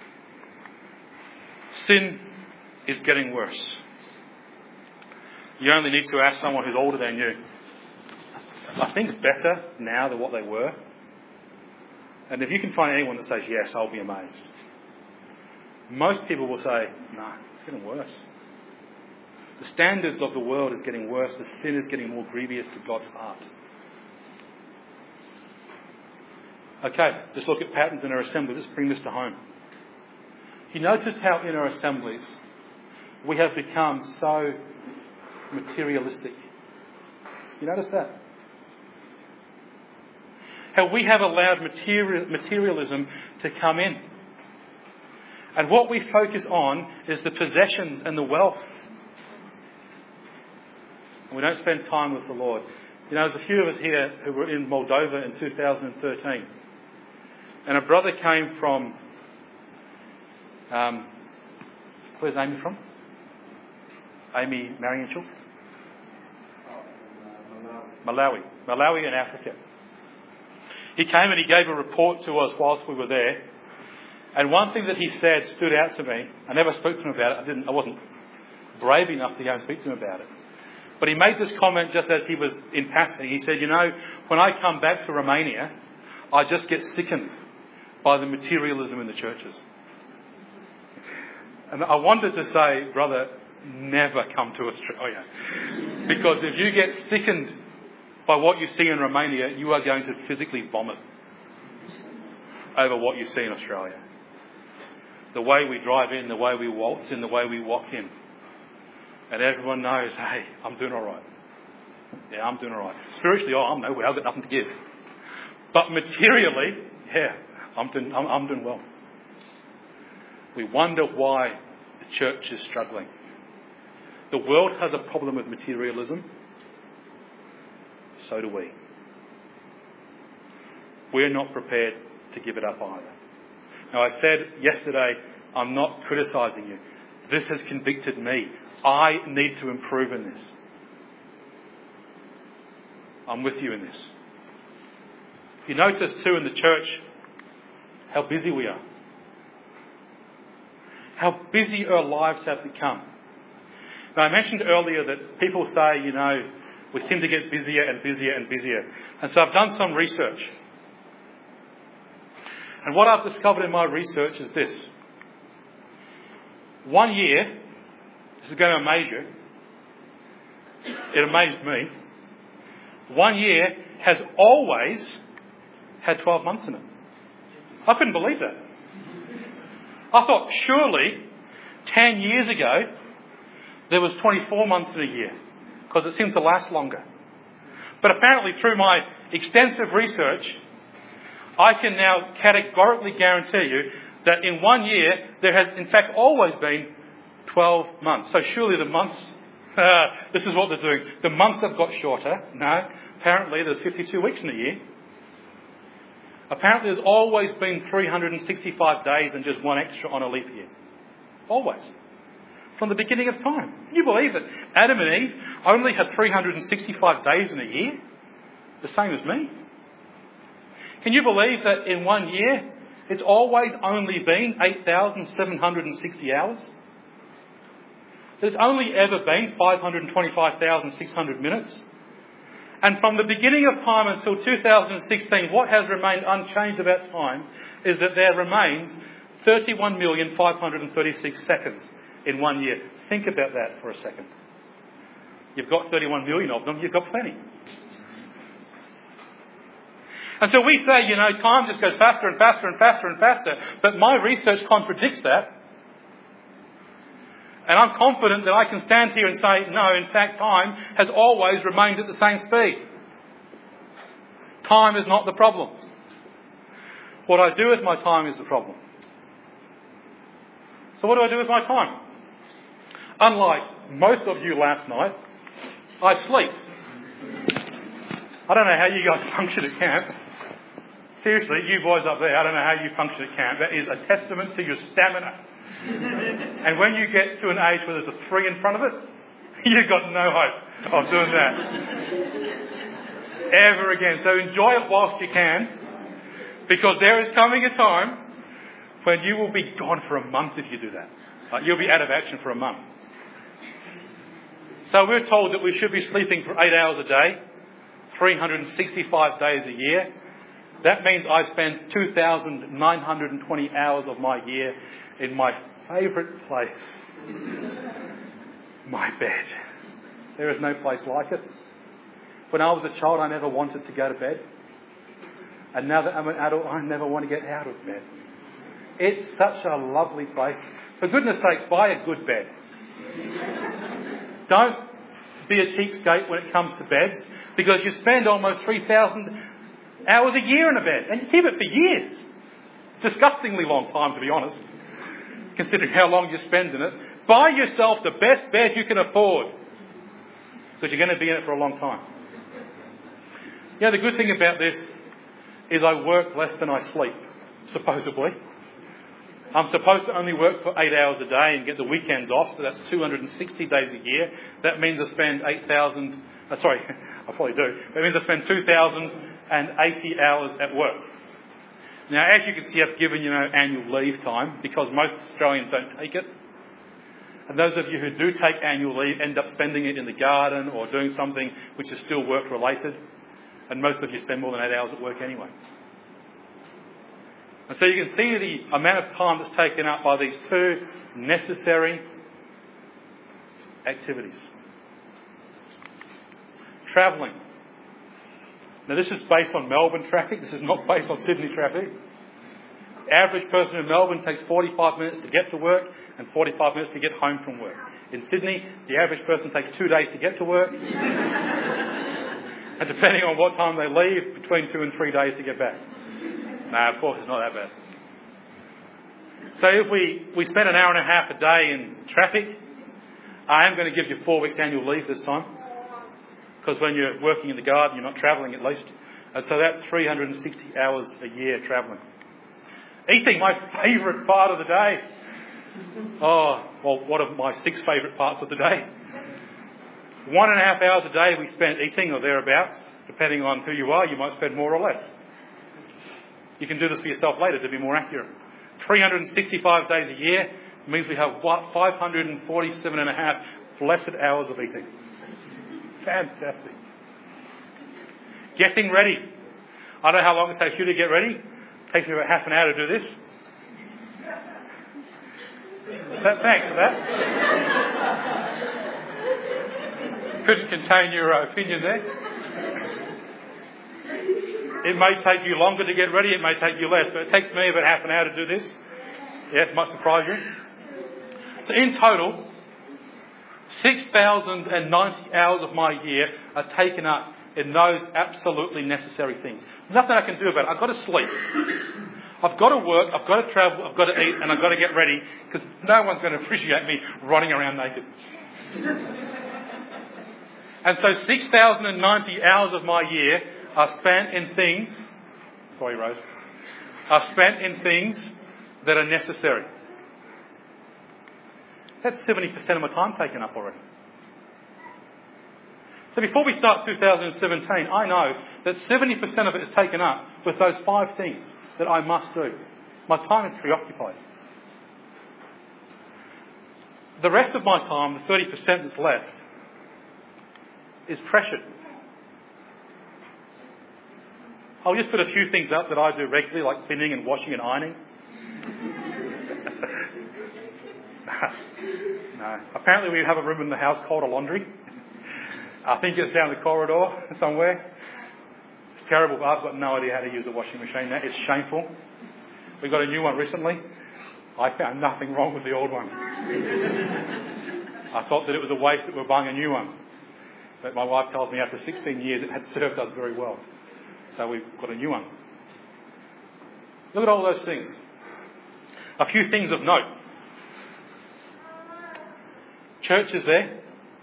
Sin is getting worse. You only need to ask someone who's older than you, are things better now than what they were? And if you can find anyone that says yes, I'll be amazed. Most people will say, no, it's getting worse. The standards of the world is getting worse. The sin is getting more grievous to God's heart. Okay, let's look at patterns in our assembly. Let's bring this to home. You notice how in our assemblies we have become so materialistic. You notice that? How we have allowed materialism to come in. And what we focus on is the possessions and the wealth. And we don't spend time with the Lord. You know, there's a few of us here who were in Moldova in 2013. And a brother came from... where's Amy from? Amy Marianchuk? Malawi in Africa. He came and he gave a report to us whilst we were there. And one thing that he said stood out to me. I never spoke to him about it. I wasn't brave enough to go and speak to him about it. But he made this comment just as he was in passing. He said, you know, when I come back to Romania, I just get sickened by the materialism in the churches. And I wanted to say, brother, never come to Australia. Because if you get sickened by what you see in Romania, you are going to physically vomit over what you see in Australia. The way we drive in, the way we waltz in, the way we walk in. And everyone knows, hey, I'm doing all right. Yeah, I'm doing all right. Spiritually, I'm nowhere. I've got nothing to give. But materially, yeah, I'm doing well. We wonder why the church is struggling. The world has a problem with materialism. So do we. We're not prepared to give it up either. Now, I said yesterday, I'm not criticising you. This has convicted me. I need to improve in this. I'm with you in this. You notice too in the church how busy we are. How busy our lives have become. Now, I mentioned earlier that people say, you know, we seem to get busier and busier and busier. And so I've done some research. And what I've discovered in my research is this. 1 year, this is going to amaze you. It amazed me. 1 year has always had 12 months in it. I couldn't believe that. I thought surely 10 years ago there was 24 months in a year because it seemed to last longer. But apparently through my extensive research, I can now categorically guarantee you that in 1 year there has in fact always been 12 months. So surely the months, this is what they're doing. The months have got shorter. No, apparently there's 52 weeks in a year. Apparently there's always been 365 days and just one extra on a leap year. Always. From the beginning of time. Can you believe it? Adam and Eve only had 365 days in a year? The same as me. Can you believe that in 1 year, it's always only been 8,760 hours? There's only ever been 525,600 minutes. And from the beginning of time until 2016, what has remained unchanged about time is that there remains 31,536 seconds in 1 year. Think about that for a second. You've got 31 million of them, you've got plenty. And so we say, time just goes faster and faster and faster and faster. But my research contradicts that. And I'm confident that I can stand here and say, no, in fact, time has always remained at the same speed. Time is not the problem. What I do with my time is the problem. So what do I do with my time? Unlike most of you last night, I sleep. I don't know how you guys function at camp. Seriously, you boys up there, I don't know how you function at camp. That is a testament to your stamina. And when you get to an age where there's a 3 in front of it, you've got no hope of doing that ever again. So enjoy it whilst you can, because there is coming a time when you will be gone for a month if you do that. You'll be out of action for a month. So we're told that we should be sleeping for 8 hours a day, 365 days a year. That means I spend 2,920 hours of my year in my favourite place, my bed. There is no place like it. When I was a child, I never wanted to go to bed. And now that I'm an adult, I never want to get out of bed. It's such a lovely place. For goodness sake, buy a good bed. Don't be a cheapskate when it comes to beds, because you spend almost 3,000 hours a year in a bed, and you keep it for years. Disgustingly long time, to be honest, considering how long you spend in it. Buy yourself the best bed you can afford, because you're going to be in it for a long time. The good thing about this is I work less than I sleep, supposedly. I'm supposed to only work for 8 hours a day and get the weekends off, so that's 260 days a year. That means I spend I probably do. That means I spend 2,080 hours at work. Now, as you can see, I've given annual leave time, because most Australians don't take it. And those of you who do take annual leave end up spending it in the garden or doing something which is still work-related. And most of you spend more than 8 hours at work anyway. And so you can see the amount of time that's taken up by these two necessary activities. Travelling. Now, this is based on Melbourne traffic. This is not based on Sydney traffic. The average person in Melbourne takes 45 minutes to get to work and 45 minutes to get home from work. In Sydney, the average person takes 2 days to get to work. And depending on what time they leave, between 2 and 3 days to get back. No, of course, it's not that bad. So if we spend an hour and a half a day in traffic, I am going to give you 4 weeks annual leave this time. Because when you're working in the garden, you're not travelling at least. And so that's 360 hours a year travelling. Eating, my favourite part of the day. One of my 6 favourite parts of the day. 1.5 hours a day we spend eating or thereabouts. Depending on who you are, you might spend more or less. You can do this for yourself later to be more accurate. 365 days a year means we have 547.5 blessed hours of eating. Fantastic. Getting ready. I don't know how long it takes you to get ready. It takes me about half an hour to do this. Thanks for that. Couldn't contain your opinion there. It may take you longer to get ready, it may take you less, but it takes me about half an hour to do this. Yeah, it might surprise you. So in total, 6,090 hours of my year are taken up in those absolutely necessary things. Nothing I can do about it. I've got to sleep. I've got to work, I've got to travel, I've got to eat, and I've got to get ready, because no one's going to appreciate me running around naked. And so 6,090 hours of my year are spent in things, are spent in things that are necessary. That's 70% of my time taken up already. So before we start 2017, I know that 70% of it is taken up with those 5 things that I must do. My time is preoccupied. The rest of my time, the 30% that's left, is pressured. I'll just put a few things up that I do regularly, like cleaning and washing and ironing. No. Apparently we have a room in the house called a laundry. I think it's down the corridor somewhere. It's terrible. I've got no idea how to use a washing machine now. It's shameful. We got a new one recently. I found nothing wrong with the old one. I thought that it was a waste that we're buying a new one. But my wife tells me after 16 years it had served us very well. So we've got a new one. Look at all those things. A few things of note. Church is there.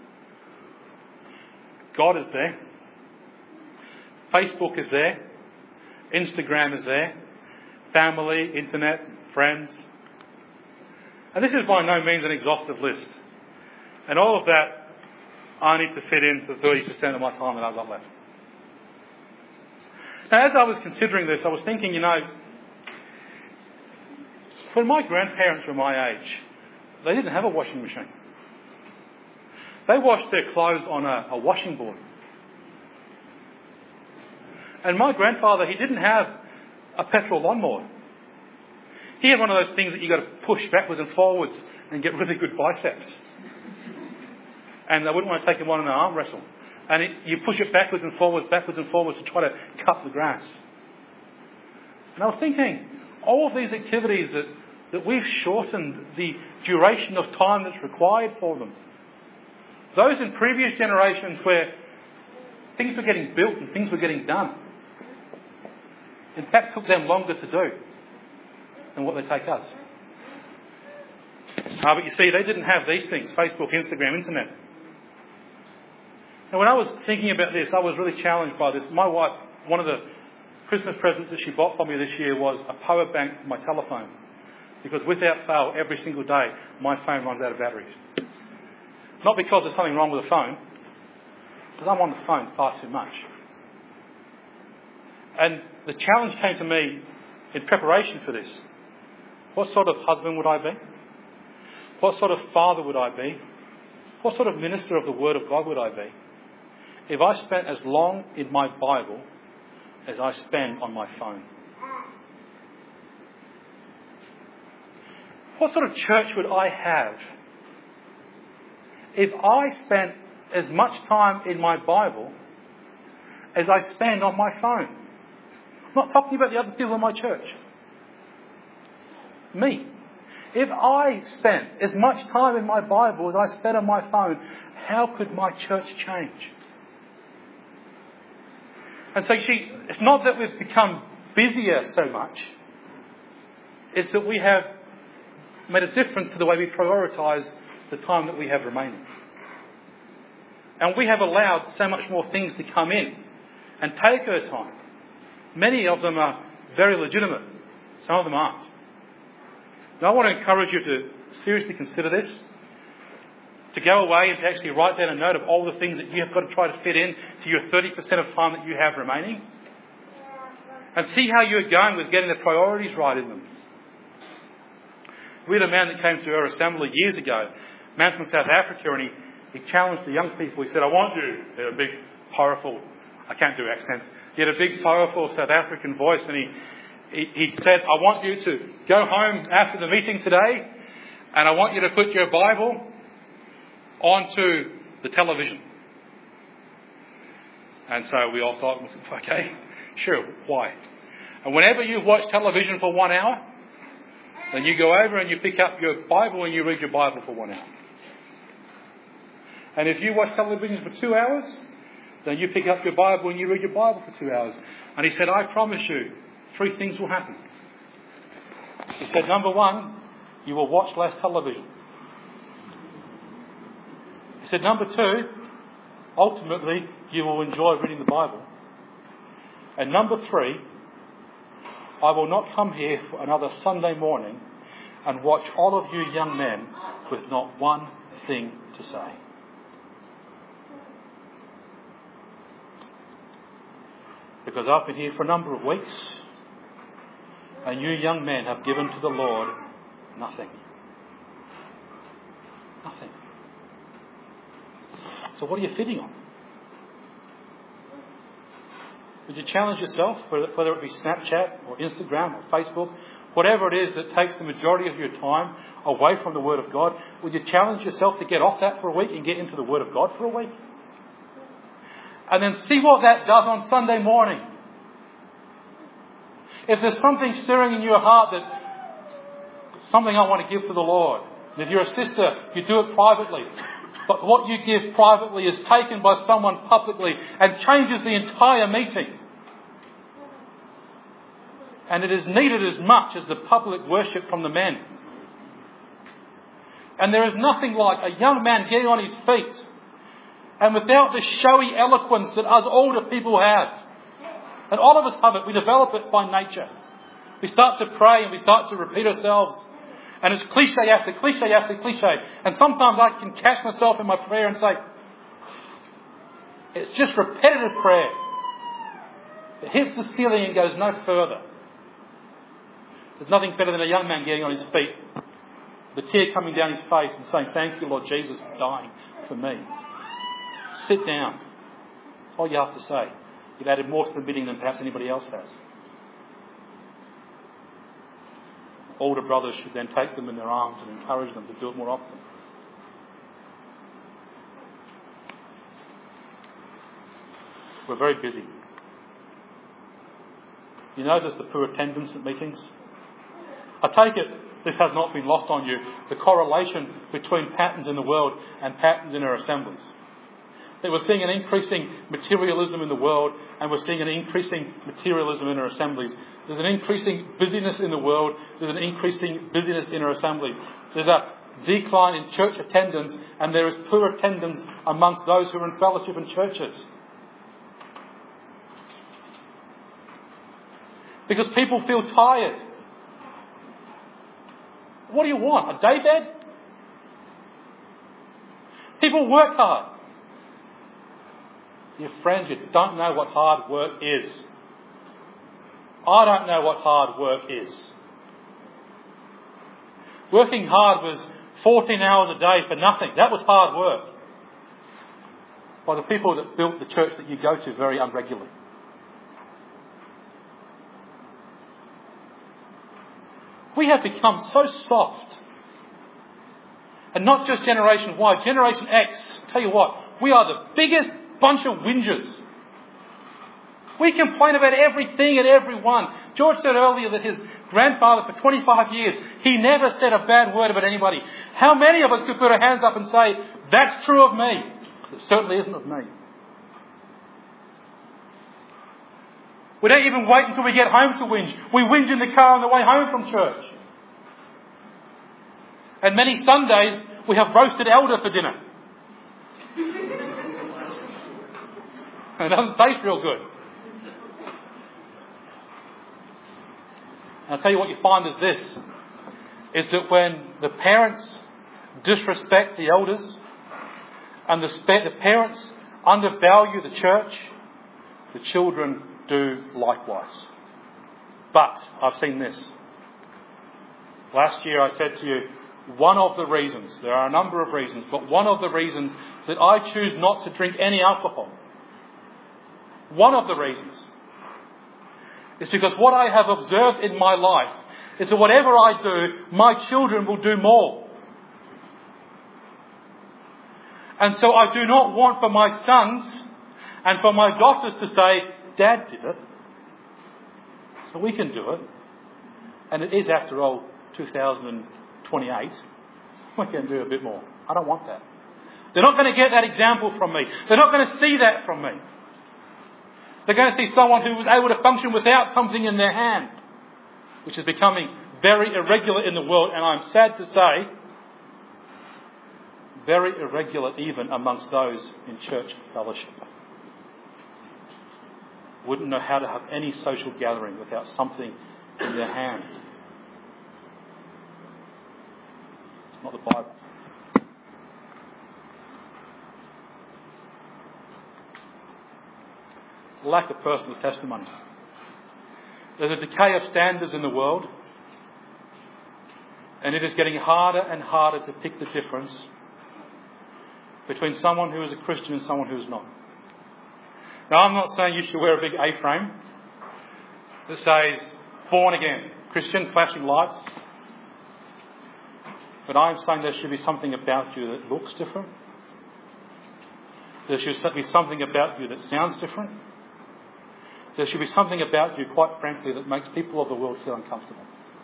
God is there. Facebook is there. Instagram is there. Family, internet, friends. And this is by no means an exhaustive list. And all of that I need to fit into the 30% of my time that I've got left. Now, as I was considering this, I was thinking, when my grandparents were my age, they didn't have a washing machine. They washed their clothes on a washing board. And my grandfather, he didn't have a petrol lawnmower. He had one of those things that you got to push backwards and forwards and get really good biceps. And they wouldn't want to take him on an arm wrestle. And you push it backwards and forwards to try to cut the grass. And I was thinking, all of these activities that we've shortened the duration of time that's required for them. Those in previous generations where things were getting built and things were getting done, in fact took them longer to do than what they take us. But you see, they didn't have these things: Facebook, Instagram, internet. Now, when I was thinking about this, I was really challenged by this. My wife, one of the Christmas presents that she bought for me this year was a power bank for my telephone. Because without fail, every single day, my phone runs out of batteries. Not because there's something wrong with the phone, because I'm on the phone far too much. And the challenge came to me in preparation for this. What sort of husband would I be? What sort of father would I be? What sort of minister of the Word of God would I be if I spent as long in my Bible as I spend on my phone? What sort of church would I have if I spent as much time in my Bible as I spend on my phone? I'm not talking about the other people in my church. Me. If I spent as much time in my Bible as I spent on my phone, how could my church change? And so it's not that we've become busier so much. It's that we have made a difference to the way we prioritise the time that we have remaining. And we have allowed so much more things to come in and take our time. Many of them are very legitimate. Some of them aren't. Now, I want to encourage you to seriously consider this. To go away and to actually write down a note of all the things that you have got to try to fit in to your 30% of time that you have remaining. And see how you're going with getting the priorities right in them. We had a man that came to our assembly years ago, a man from South Africa, and he challenged the young people. He said, I want you, he had a big, powerful, I can't do accents, he had a big, powerful South African voice, and he said, I want you to go home after the meeting today, and I want you to put your Bible onto the television. And so we all thought, okay, sure, why? And whenever you watch television for 1 hour, then you go over and you pick up your Bible and you read your Bible for 1 hour. And if you watch television for 2 hours, then you pick up your Bible and you read your Bible for 2 hours. And he said, I promise you, 3 things will happen. He said, number 1, you will watch less television. He said, number 2, ultimately, you will enjoy reading the Bible. And number 3, I will not come here for another Sunday morning and watch all of you young men with not one thing to say. Because I've been here for a number of weeks, and you young men have given to the Lord nothing. Nothing. So what are you feeding on? Would you challenge yourself, whether it be Snapchat or Instagram or Facebook, whatever it is that takes the majority of your time away from the Word of God, would you challenge yourself to get off that for a week and get into the Word of God for a week? And then see what that does on Sunday morning. If there's something stirring in your heart that something I want to give to the Lord, and if you're a sister, you do it privately. But what you give privately is taken by someone publicly and changes the entire meeting. And it is needed as much as the public worship from the men. And there is nothing like a young man getting on his feet, and without the showy eloquence that us older people have. And all of us have it. We develop it by nature. We start to pray and we start to repeat ourselves. And it's cliche after cliche after cliche. And sometimes I can catch myself in my prayer and say, it's just repetitive prayer. It hits the ceiling and goes no further. There's nothing better than a young man getting on his feet, the tear coming down his face and saying, thank you, Lord Jesus, for dying for me. Sit down. That's all you have to say. You've added more to the meeting than perhaps anybody else has. Older brothers should then take them in their arms and encourage them to do it more often. We're very busy. You notice the poor attendance at meetings? I take it this has not been lost on you, the correlation between patterns in the world and patterns in our assemblies. That we're seeing an increasing materialism in the world, and we're seeing an increasing materialism in our assemblies. There's an increasing busyness in the world. There's an increasing busyness in our assemblies. There's a decline in church attendance, and there is poor attendance amongst those who are in fellowship and churches. Because people feel tired. What do you want? A day bed? People work hard. Dear friends, you don't know what hard work is. I don't know what hard work is. Working hard was 14 hours a day for nothing. That was hard work. By the people that built the church that you go to very unregularly. We have become so soft. And not just Generation Y, Generation X. Tell you what, we are the biggest bunch of whingers. We complain about everything and everyone. George said earlier that his grandfather for 25 years, he never said a bad word about anybody. How many of us could put our hands up and say, that's true of me? It certainly isn't of me. We don't even wait until we get home to whinge. We whinge in the car on the way home from church. And many Sundays we have roasted elder for dinner. It doesn't taste real good. I'll tell you what you find is this, is that when the parents disrespect the elders and the parents undervalue the church, the children do likewise. But I've seen this. Last year I said to you, one of the reasons, there are a number of reasons, but one of the reasons that I choose not to drink any alcohol, one of the reasons, is because what I have observed in my life is that whatever I do, my children will do more. And so I do not want for my sons and for my daughters to say, Dad did it, so we can do it. And it is, after all, 2028. We can do a bit more. I don't want that. They're not going to get that example from me. They're not going to see that from me. They're going to see someone who was able to function without something in their hand, which is becoming very irregular in the world, and I'm sad to say, very irregular even amongst those in church fellowship. Wouldn't know how to have any social gathering without something in their hand. It's not the Bible. lack of personal testimony. There's a decay of standards in the world, and it is getting harder and harder to pick the difference between someone who is a Christian and someone who is not. Now, I'm not saying you should wear a big A-frame that says, born again, Christian, flashing lights. But I'm saying there should be something about you that looks different. There should be something about you that sounds different. There should be something about you, quite frankly, that makes people of the world feel uncomfortable.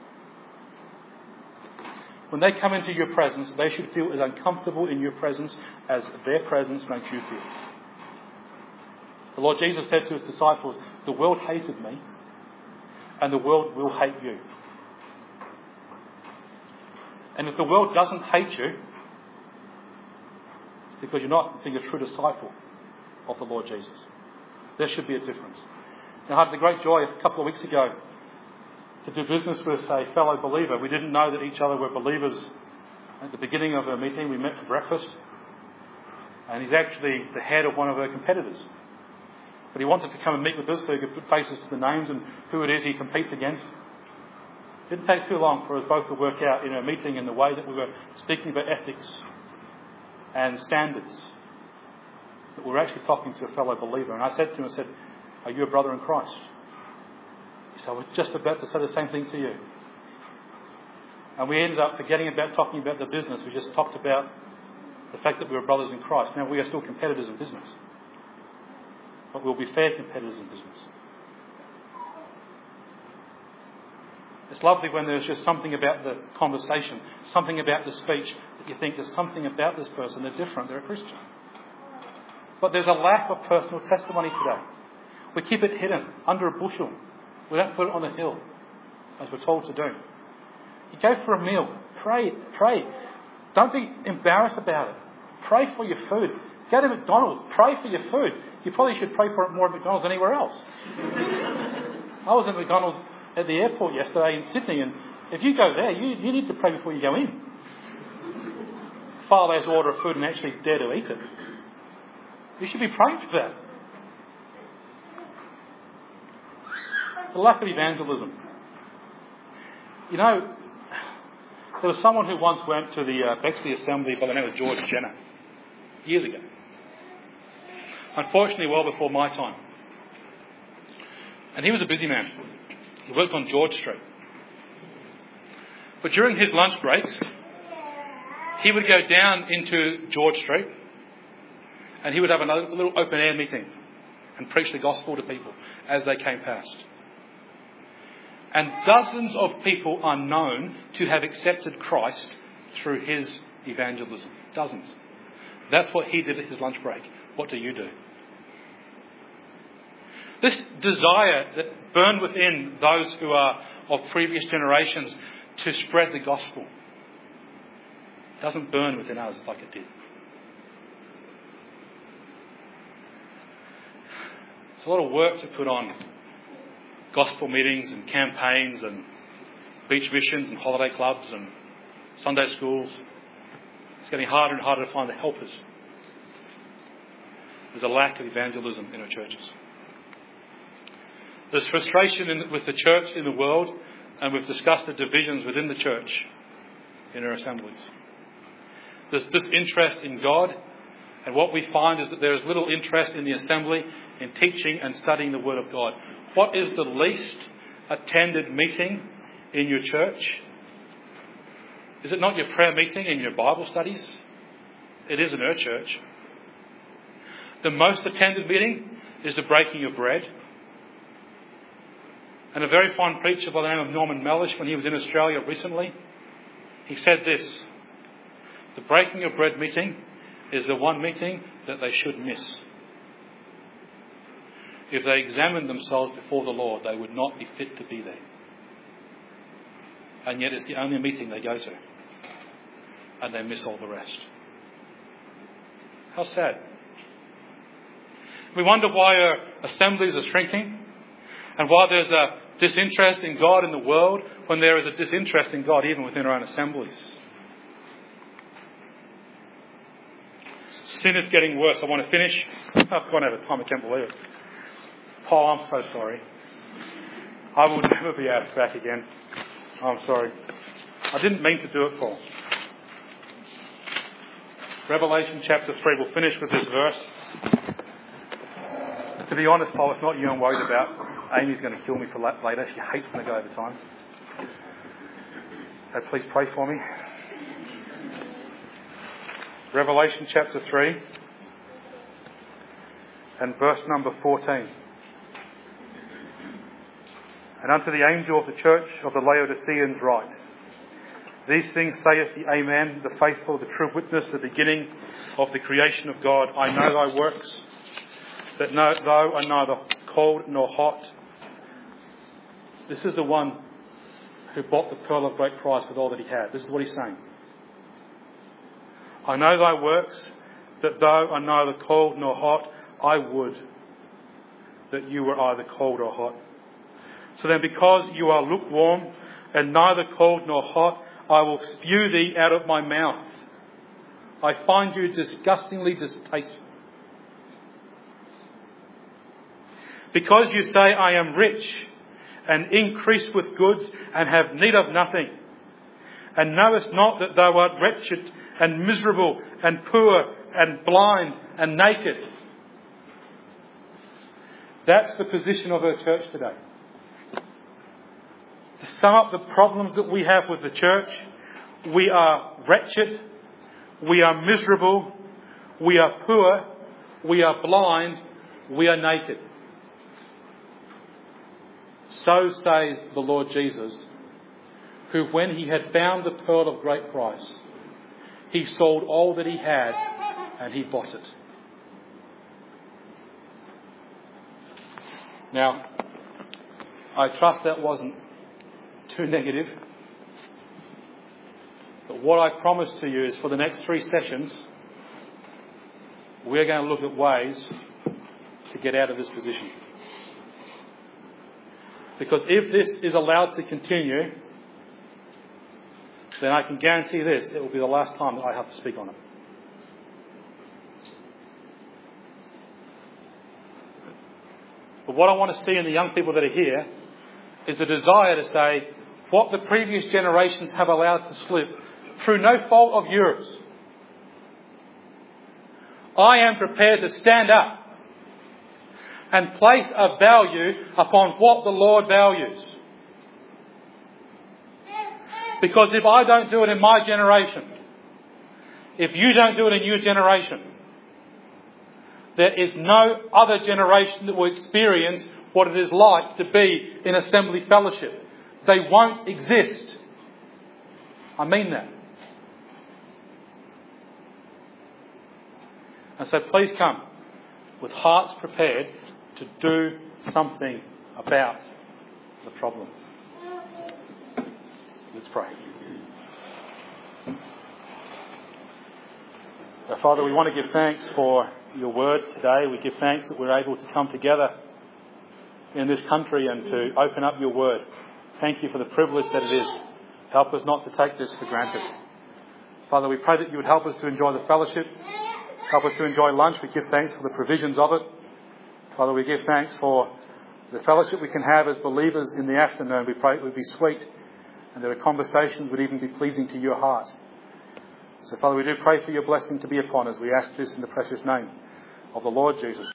When they come into your presence, they should feel as uncomfortable in your presence as their presence makes you feel. The Lord Jesus said to his disciples, the world hated me, and the world will hate you. And if the world doesn't hate you, it's because you're not being a true disciple of the Lord Jesus. There should be a difference. Now, I had the great joy a couple of weeks ago to do business with a fellow believer. We didn't know that each other were believers at the beginning of our meeting. We met for breakfast. And he's actually the head of one of our competitors. But he wanted to come and meet with us so he could put faces to the names and who it is he competes against. It didn't take too long for us both to work out in our meeting in the way that we were speaking about ethics and standards, that we were actually talking to a fellow believer. And I said to him, are you a brother in Christ? He said, I was just about to say the same thing to you. And we ended up forgetting about talking about the business. We just talked about the fact that we were brothers in Christ. Now, we are still competitors in business. But we'll be fair competitors in business. It's lovely when there's just something about the conversation, something about the speech, that you think there's something about this person, they're different, they're a Christian. But there's a lack of personal testimony today. We keep it hidden, under a bushel. We don't put it on a hill, as we're told to do. You go for a meal, pray. Don't be embarrassed about it. Pray for your food. Go to McDonald's, pray for your food. You probably should pray for it more at McDonald's than anywhere else. I was at McDonald's at the airport yesterday in Sydney, and if you go there, you need to pray before you go in. File those order of food and actually dare to eat it. You should be praying for that. The lack of evangelism. You know, there was someone who once went to the Bexley Assembly by the name of George Jenner, years ago. Unfortunately, well before my time. And he was a busy man. He worked on George Street. But during his lunch breaks, he would go down into George Street and he would have a little open-air meeting and preach the gospel to people as they came past. And dozens of people are known to have accepted Christ through his evangelism. Dozens. That's what he did at his lunch break. What do you do? This desire that burned within those who are of previous generations to spread the gospel doesn't burn within us like it did. It's a lot of work to put on gospel meetings and campaigns and beach missions and holiday clubs and Sunday schools. It's getting harder and harder to find the helpers. There's a lack of evangelism in our churches. There's frustration with the church in the world, and we've discussed the divisions within the church in our assemblies. There's disinterest in God, and what we find is that there is little interest in the assembly in teaching and studying the Word of God. What is the least attended meeting in your church? Is it not your prayer meeting and your Bible studies? It is in our church. The most attended meeting is the breaking of bread. And a very fine preacher by the name of Norman Mellish, when he was in Australia recently, he said this: the breaking of bread meeting is the one meeting that they should miss. If they examined themselves before the Lord, they would not be fit to be there. And yet it's the only meeting they go to. And they miss all the rest. How sad. We wonder why our assemblies are shrinking and why there's a disinterest in God in the world when there is a disinterest in God even within our own assemblies. Sin is getting worse. I want to finish. I've gone out of time. I can't believe it. Paul, I'm so sorry. I will never be asked back again. I'm sorry. I didn't mean to do it, Paul. Revelation chapter 3. We'll finish with this verse. To be honest, Paul, it's not you I'm worried about. Amy's going to kill me for that later. She hates when I go over time. So please pray for me. Revelation chapter 3 and verse number 14. And unto the angel of the church of the Laodiceans write, These things saith the Amen, the faithful, the true witness, the beginning of the creation of God. I know thy works, that thou art neither cold nor hot. This is the one who bought the pearl of great price with all that he had. This is what he's saying. I know thy works, that thou art neither cold nor hot. I would that you were either cold or hot. So then, because you are lukewarm and neither cold nor hot, I will spew thee out of my mouth. I find you disgustingly distasteful. Because you say, I am rich and increase with goods and have need of nothing, and knowest not that thou art wretched and miserable and poor and blind and naked. That's the position of our church today. To sum up the problems that we have with the church, we are wretched, we are miserable, we are poor, we are blind, we are naked. So says the Lord Jesus, who when he had found the pearl of great price, he sold all that he had and he bought it. Now, I trust that wasn't too negative. But what I promise to you is for the next 3 sessions, we're going to look at ways to get out of this position. Because if this is allowed to continue, then I can guarantee this, it will be the last time that I have to speak on it. But what I want to see in the young people that are here is the desire to say, what the previous generations have allowed to slip, through no fault of yours, I am prepared to stand up and place a value upon what the Lord values. Because if I don't do it in my generation, if you don't do it in your generation, there is no other generation that will experience what it is like to be in assembly fellowship. They won't exist. I mean that. And so please come with hearts prepared to do something about the problem. Let's pray. Father, we want to give thanks for your word today. We give thanks that we're able to come together in this country and to open up your word. Thank you for the privilege that it is. Help us not to take this for granted. Father, we pray that you would help us to enjoy the fellowship. Help us to enjoy lunch. We give thanks for the provisions of it. Father, we give thanks for the fellowship we can have as believers in the afternoon. We pray it would be sweet and that our conversations would even be pleasing to your heart. So, Father, we do pray for your blessing to be upon us. We ask this in the precious name of the Lord Jesus.